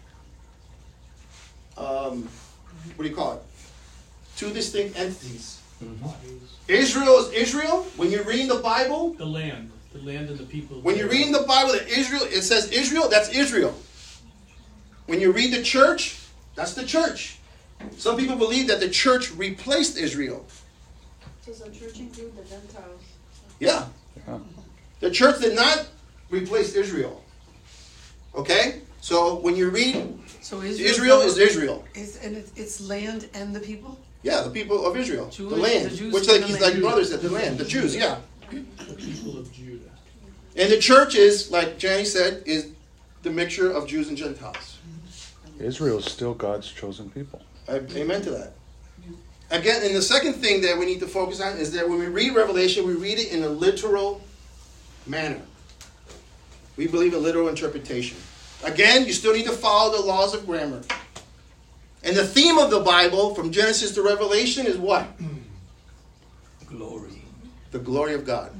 um, what do you call it? Two distinct entities. Mm-hmm. Israel is Israel. When you're reading the Bible, The land, the land and the people. when you're reading the Bible that Israel, it says Israel, that's Israel. When you read the church, that's the church. Some people believe that the church replaced Israel. Does the church include the Gentiles? Yeah. Yeah. The church did not replace Israel. Okay? So when you read So Israel, Israel is Israel. is and it's, it's land and the people. Yeah, the people of Israel. Jewish- the land. the Jews Which and like, the like land. brothers said, the land. The Jews, yeah. The people of Judah. And the church is, like Jenny said, is the mixture of Jews and Gentiles. Israel is still God's chosen people. I, amen to that. Again, and the second thing that we need to focus on is that when we read Revelation, we read it in a literal manner. We believe in literal interpretation. Again, you still need to follow the laws of grammar. And the theme of the Bible, from Genesis to Revelation, is what? Glory. The glory of God.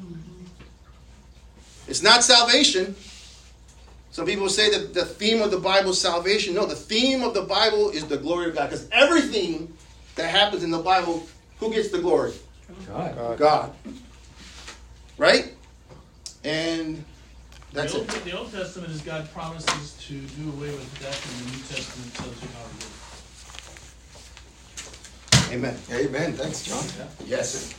It's not salvation. Some people say that the theme of the Bible is salvation. No, the theme of the Bible is the glory of God. Because everything that happens in the Bible, who gets the glory? God. God. God. Right? And that's the Old, it. The Old Testament is God promises to do away with death, and the New Testament tells you how to live. Amen. Amen. Thanks, John. Yes.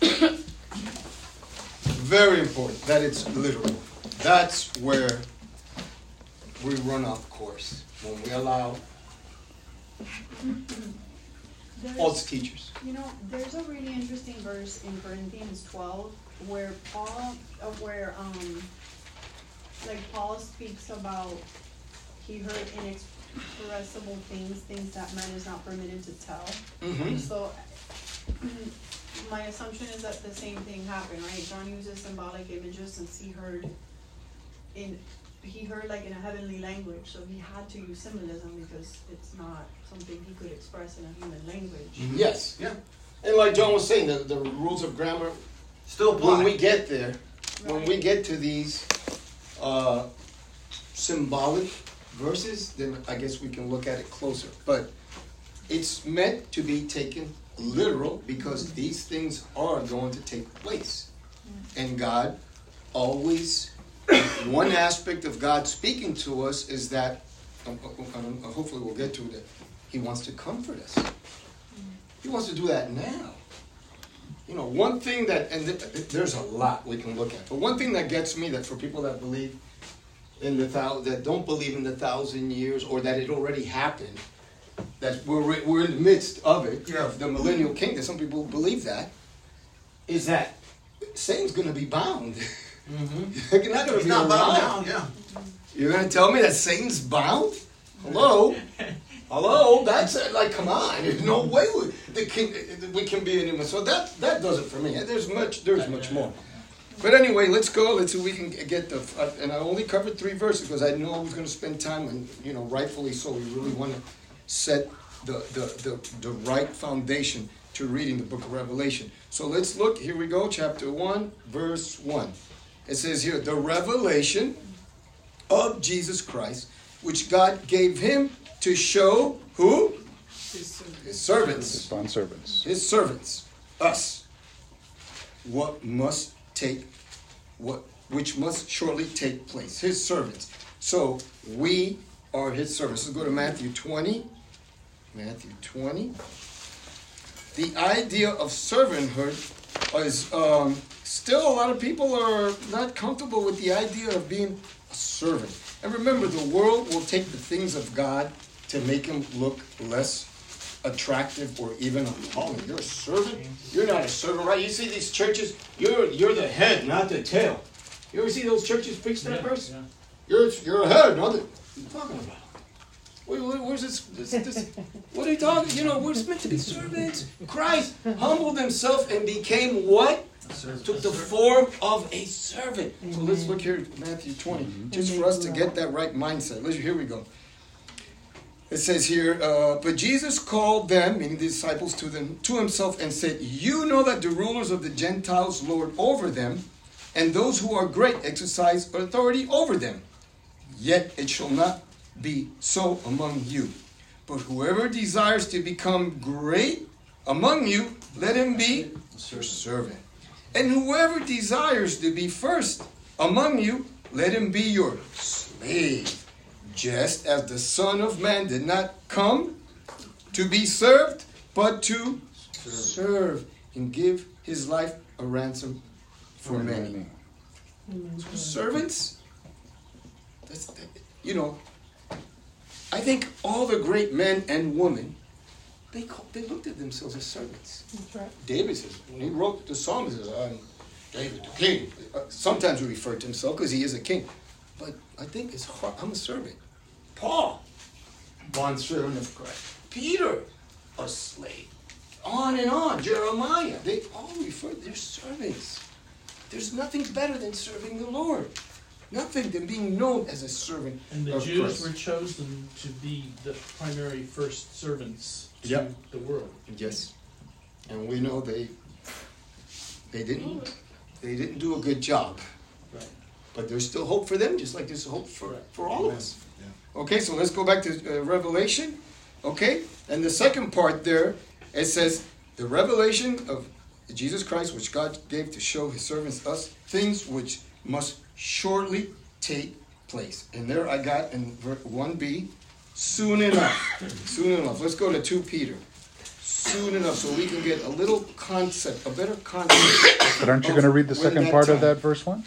Very important that it's literal. That's where we run off course. When we allow false There's, teachers. you know, there's a really interesting verse in Corinthians twelve where Paul, uh, where um, like Paul speaks about he heard inexpressible things, things that man is not permitted to tell. Mm-hmm. So my assumption is that the same thing happened, right? John uses symbolic images since he heard in he heard like in a heavenly language, so he had to use symbolism because it's not something he could express in a human language. Yes. Yeah. And like John was saying, the, the rules of grammar, Still apply. when we get there, when Right. we get to these uh, symbolic verses, then I guess we can look at it closer. But it's meant to be taken literal because these things are going to take place. And God always one aspect of God speaking to us is that, um, um, hopefully we'll get to it, that He wants to comfort us. He wants to do that now. You know, one thing that, and th- there's a lot we can look at, but one thing that gets me, that for people that believe in the thou- that don't believe in the thousand years, or that it already happened, that we're we're in the midst of it, Yeah. of the millennial kingdom. Some people believe that. Is that Satan's going to be bound? Mm-hmm. You're not going to He's be not bound around. down, yeah. You're going to tell me that Satan's bound? Hello? Hello? That's uh, like, come on. There's no way we, the king, we can be in him. So that that does it for me. There's much. There's much more. But anyway, let's go. Let's see if we can get the. Uh, and I only covered three verses because I knew I was going to spend time, and you know, rightfully so. We really want to set the the, the the right foundation to reading the book of Revelation. So let's look. Here we go. Chapter one, verse one. It says here, the revelation of Jesus Christ, which God gave him to show who? His servants. His bondservants. His servants. Us. What must take, what which must shortly take place. His servants. So we are his servants. Let's go to Matthew twenty. Matthew twenty. The idea of servanthood is um, still a lot of people are not comfortable with the idea of being a servant. And remember, the world will take the things of God to make him look less attractive or even appalling. You're a servant? You're not a servant, right? You see these churches, you're you're the head, not the tail. You ever see those churches preach that Yeah, verse? yeah. You're you're a head, not the. What are you talking about? Wait, wait, where's this, this, this? What are you talking? You know, we're meant to be servants. Christ humbled himself and became what? Took the form of a servant. So let's look here at Matthew twenty, just for us to get that right mindset. Let's, here we go. It says here, uh, but Jesus called them, meaning the disciples, to them to himself and said, you know that the rulers of the Gentiles lord over them, and those who are great exercise authority over them. Yet it shall not be so among you. But whoever desires to become great among you, let him be your servant. And whoever desires to be first among you, let him be your slave. Just as the Son of Man did not come to be served, but to serve and give his life a ransom for many. So servants, that's, you know, I think all the great men and women, they call, they looked at themselves as servants. That's right. David says, when he wrote the Psalm, he says, I'm David the king. Uh, Sometimes he referred to himself because he is a king. But I think it's hard. I'm a servant. Paul, bondservant of Christ. Peter, a slave. On and on. Jeremiah, they all refer, they're servants. There's nothing better than serving the Lord. Nothing than being known as a servant And the of Jews Christ. were chosen to be the primary first servants to Yep. the world. Yes. And we know they they didn't they didn't do a good job. Right. But there's still hope for them, just like there's hope for, Right. for all of us. Okay, so let's go back to uh, Revelation. Okay, and the second part there, it says, the revelation of Jesus Christ, which God gave to show his servants us, things which must shortly take place. And there I got in one B, soon enough. Soon enough. Let's go to two Peter. Soon enough, so we can get a little concept, a better concept. But aren't you going to read the when second that part of time- that verse one?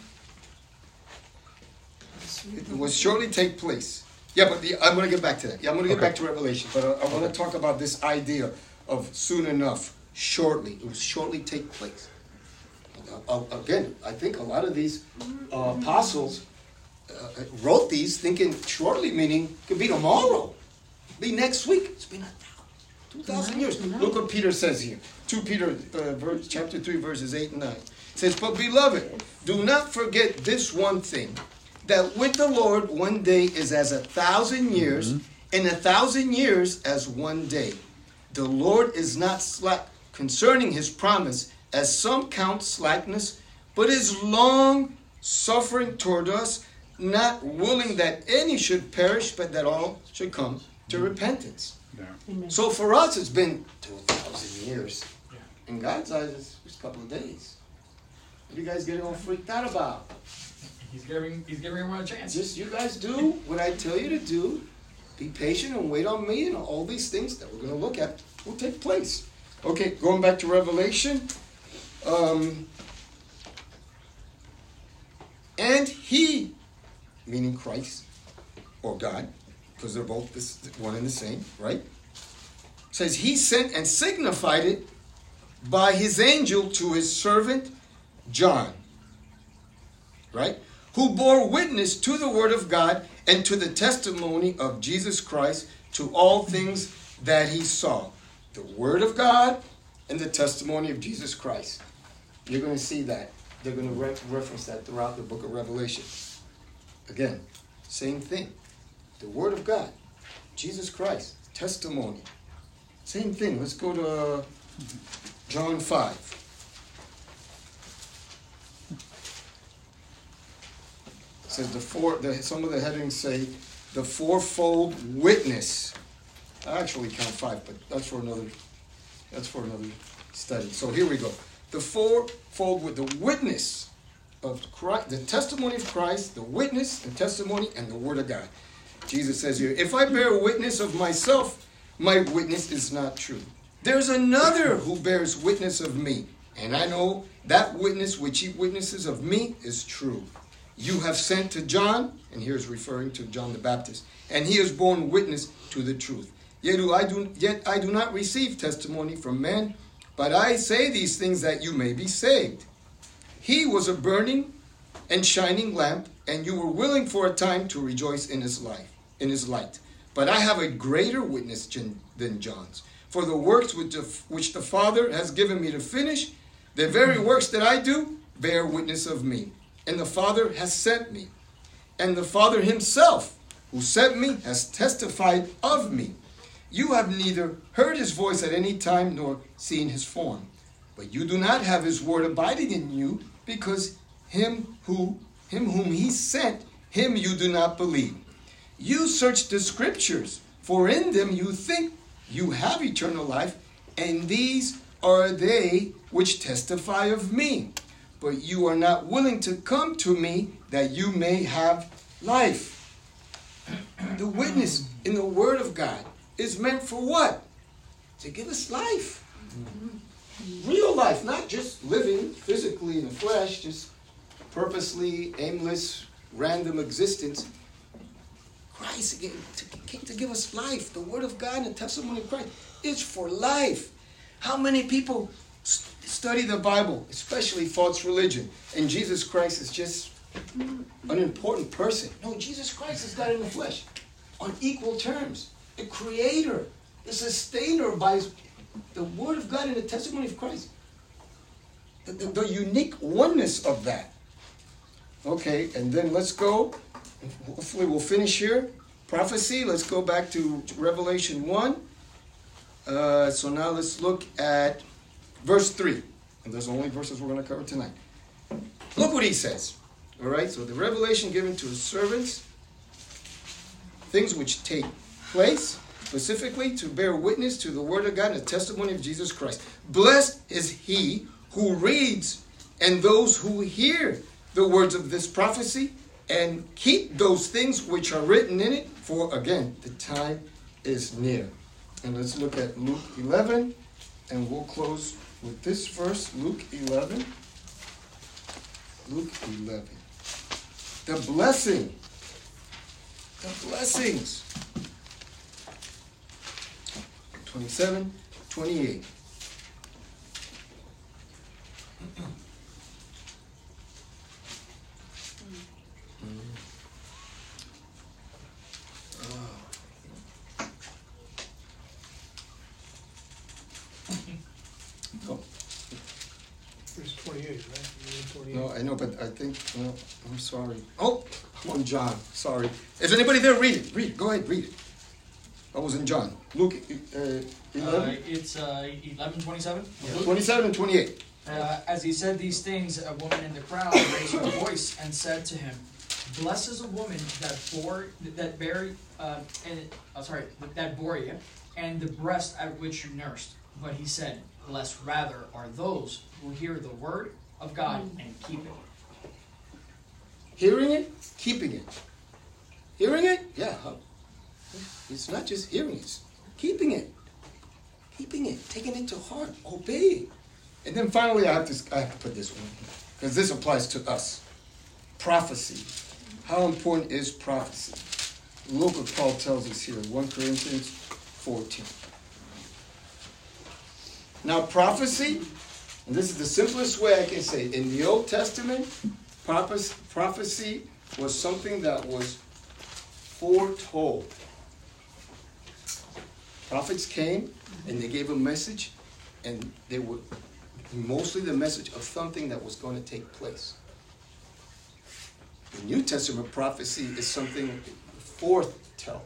It will shortly take place. Yeah, but the, I'm going to get back to that. Yeah, I'm going to get Okay. back to Revelation, but I, I want to talk about this idea of soon enough, shortly. It will shortly take place. Uh, uh, again, I think a lot of these uh, apostles uh, wrote these thinking shortly, meaning it could be tomorrow, be next week. It's been two thousand years. Look what Peter says here. two Peter uh, verse, chapter three, verses eight and nine. It says, but beloved, do not forget this one thing, that with the Lord one day is as a thousand years, mm-hmm. and a thousand years as one day. The Lord is not slack concerning his promise, as some count slackness, but is long suffering toward us, not willing that any should perish, but that all should come to repentance. Yeah. So for us, it's been two thousand years. In God's eyes, it's just a couple of days. What are you guys getting all freaked out about? He's giving he's giving everyone a chance. Just you guys do what I tell you to do. Be patient and wait on me, and all these things that we're going to look at will take place. Okay, going back to Revelation. Um, and he, meaning Christ or God, because they're both this, one and the same, right? Says he sent and signified it by his angel to his servant John, right? Who bore witness to the word of God and to the testimony of Jesus Christ, to all things that he saw. The word of God and the testimony of Jesus Christ. You're going to see that. They're going to re- reference that throughout the book of Revelation. Again, same thing. The word of God, Jesus Christ, testimony. Same thing. Let's go to uh, John five. It says the four. The, some of the headings say the fourfold witness. I actually count five, but that's for another. That's for another study. So here we go. The fourfold with the witness of Christ, the testimony of Christ, the witness, the testimony, and the word of God. Jesus says here, if I bear witness of myself, my witness is not true. There's another who bears witness of me, and I know that witness which he witnesses of me is true. You have sent to John, and here's referring to John the Baptist, and he has borne witness to the truth. Yet I do, yet I do not receive testimony from men, but I say these things that you may be saved. He was a burning and shining lamp, and you were willing for a time to rejoice in his life, in his light. But I have a greater witness than John's. For the works which the, which the Father has given me to finish, the very works that I do, bear witness of me. And the Father has sent me. And the Father himself, who sent me, has testified of me. You have neither heard his voice at any time nor seen his form. But you do not have his word abiding in you, because him who him whom he sent, him you do not believe. You search the scriptures, for in them you think you have eternal life, and these are they which testify of me. But you are not willing to come to me that you may have life. The witness in the word of God is meant for what? To give us life. Real life, not just living physically in the flesh, just purposely, aimless, random existence. Christ came to give us life. The word of God and the testimony of Christ is for life. How many people study the Bible, especially false religion, and Jesus Christ is just an important person? No, Jesus Christ is God in the flesh on equal terms. The creator, the sustainer by his, the word of God and the testimony of Christ. The, the, the unique oneness of that. Okay, and then let's go. Hopefully we'll finish here. Prophecy, let's go back to Revelation one. Uh, so now let's look at verse three. And those are the only verses we're going to cover tonight. Look what he says. All right, so the revelation given to his servants, things which take place, specifically to bear witness to the word of God and the testimony of Jesus Christ. Blessed is he who reads and those who hear the words of this prophecy and keep those things which are written in it, for again, the time is near. And let's look at Luke eleven, and we'll close with this verse, Luke eleven. Luke eleven. The blessing. The blessings. twenty-seven, twenty-eight. Oh. Verse twenty-eight, right? twenty-eight. No, I know, but I think, no, I'm sorry. Oh, I'm on John, sorry. Is anybody there? Read it, read it, go ahead, read it. I was in John. Luke uh, eleven? Uh, it's uh, eleven twenty-seven. Yeah. twenty-seven and twenty-eight. Uh, as he said these things, a woman in the crowd raised her voice and said to him, "Blessed is a woman that bore that bare uh, and oh, sorry that bore you, and the breast at which you nursed." But he said, "Blessed rather are those who hear the word of God and keep it." Hearing it, keeping it. Hearing it? Yeah. huh? It's not just hearing, it's keeping it. Keeping it, taking it to heart, obeying. And then finally, I have to, I have to put this one, because this applies to us. Prophecy. How important is prophecy? Look what Paul tells us here, First Corinthians fourteen. Now, prophecy, and this is the simplest way I can say it. In the Old Testament, prophecy was something that was foretold. Prophets came and they gave a message, and they were mostly the message of something that was going to take place. The New Testament prophecy is something foretell.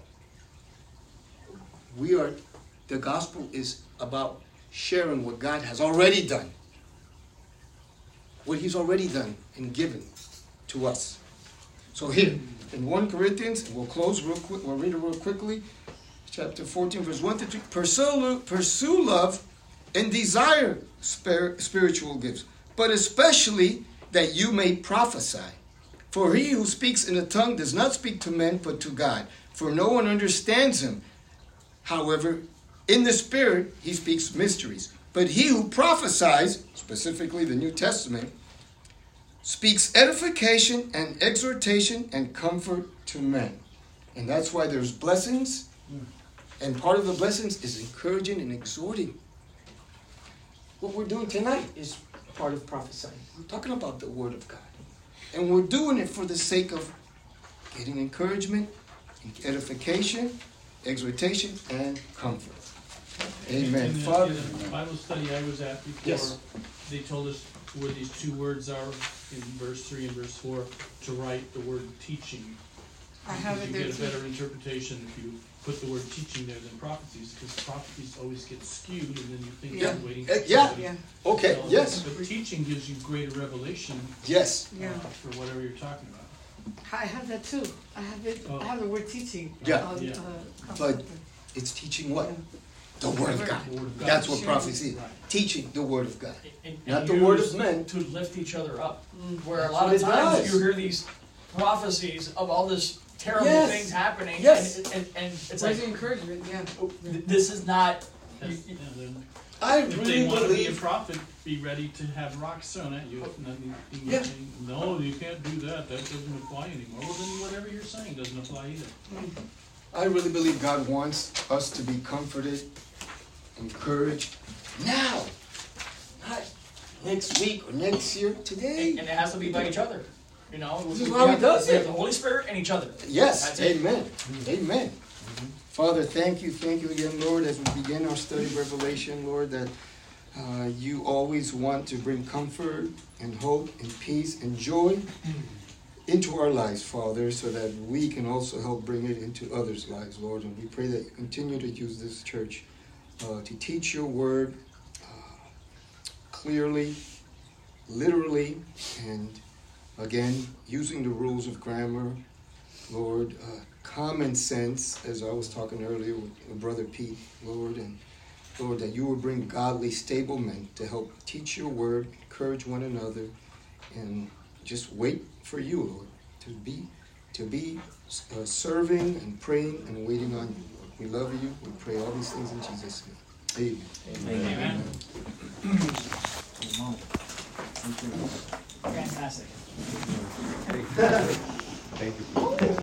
We are, the gospel is about sharing what God has already done. What he's already done and given to us. So here, in First Corinthians, and we'll close real quick, we'll read it real quickly, chapter fourteen, verse one to two. Pursue, pursue love and desire spir- spiritual gifts, but especially that you may prophesy. For he who speaks in a tongue does not speak to men, but to God, for no one understands him. However, in the Spirit, he speaks mysteries. But he who prophesies, specifically the New Testament, speaks edification and exhortation and comfort to men. And that's why there's blessings. And part of the blessings is encouraging and exhorting. What we're doing tonight is part of prophesying. We're talking about the Word of God. And we're doing it for the sake of getting encouragement, edification, exhortation, and comfort. Amen. In the, Father, in the Bible study I was at before, yes. They told us where these two words are in verse three and verse four to write the word teaching. I have Because it you there get a too. better interpretation if you put the word teaching there than prophecies, because prophecies always get skewed and then you think Yeah. you're waiting Uh, for yeah. somebody. Yeah, Okay, So, yes. But teaching gives you greater revelation Yes. yeah. uh, for whatever you're talking about. I have that too. I have it, Oh. I have the word teaching. Yeah. on, Yeah. uh, But it's teaching what? The Word of God. The word of God. That's what Sure. prophecy is. Right. Teaching the Word of God. And- and Not the word used of men. To lift each other up. Mm. Where a That's lot what of it times does. you hear these prophecies of all this terrible Yes. things happening. Yes. And, and, and it's Where's like, the encouragement? Yeah. th- this is not. That's- yeah, then I if really they want to be a believe. prophet, be ready to have rocks thrown at you. If nothing, you Yeah. saying, no, you can't do that. That doesn't apply anymore. Well, then whatever you're saying doesn't apply either. I really believe God wants us to be comforted, encouraged now, not next week or next year. Today. And, and it has to be by each other. You know, This is we how he have- does we it. have the Holy Spirit and each other. Yes, That's it. amen, amen. Father, thank you, thank you again, Lord, as we begin our study of Revelation, Lord, that uh, you always want to bring comfort and hope and peace and joy into our lives, Father, so that we can also help bring it into others' lives, Lord. And we pray that you continue to use this church uh, to teach your word uh, clearly, literally, and again, using the rules of grammar, Lord, uh, common sense, as I was talking earlier with Brother Pete, Lord, and Lord, that you will bring godly, stable men to help teach your word, encourage one another, and just wait for you, Lord, to be to be uh, serving and praying and waiting on you, Lord. We love you. We pray all these things in Jesus' name. Amen. Amen. Fantastic. Thank you.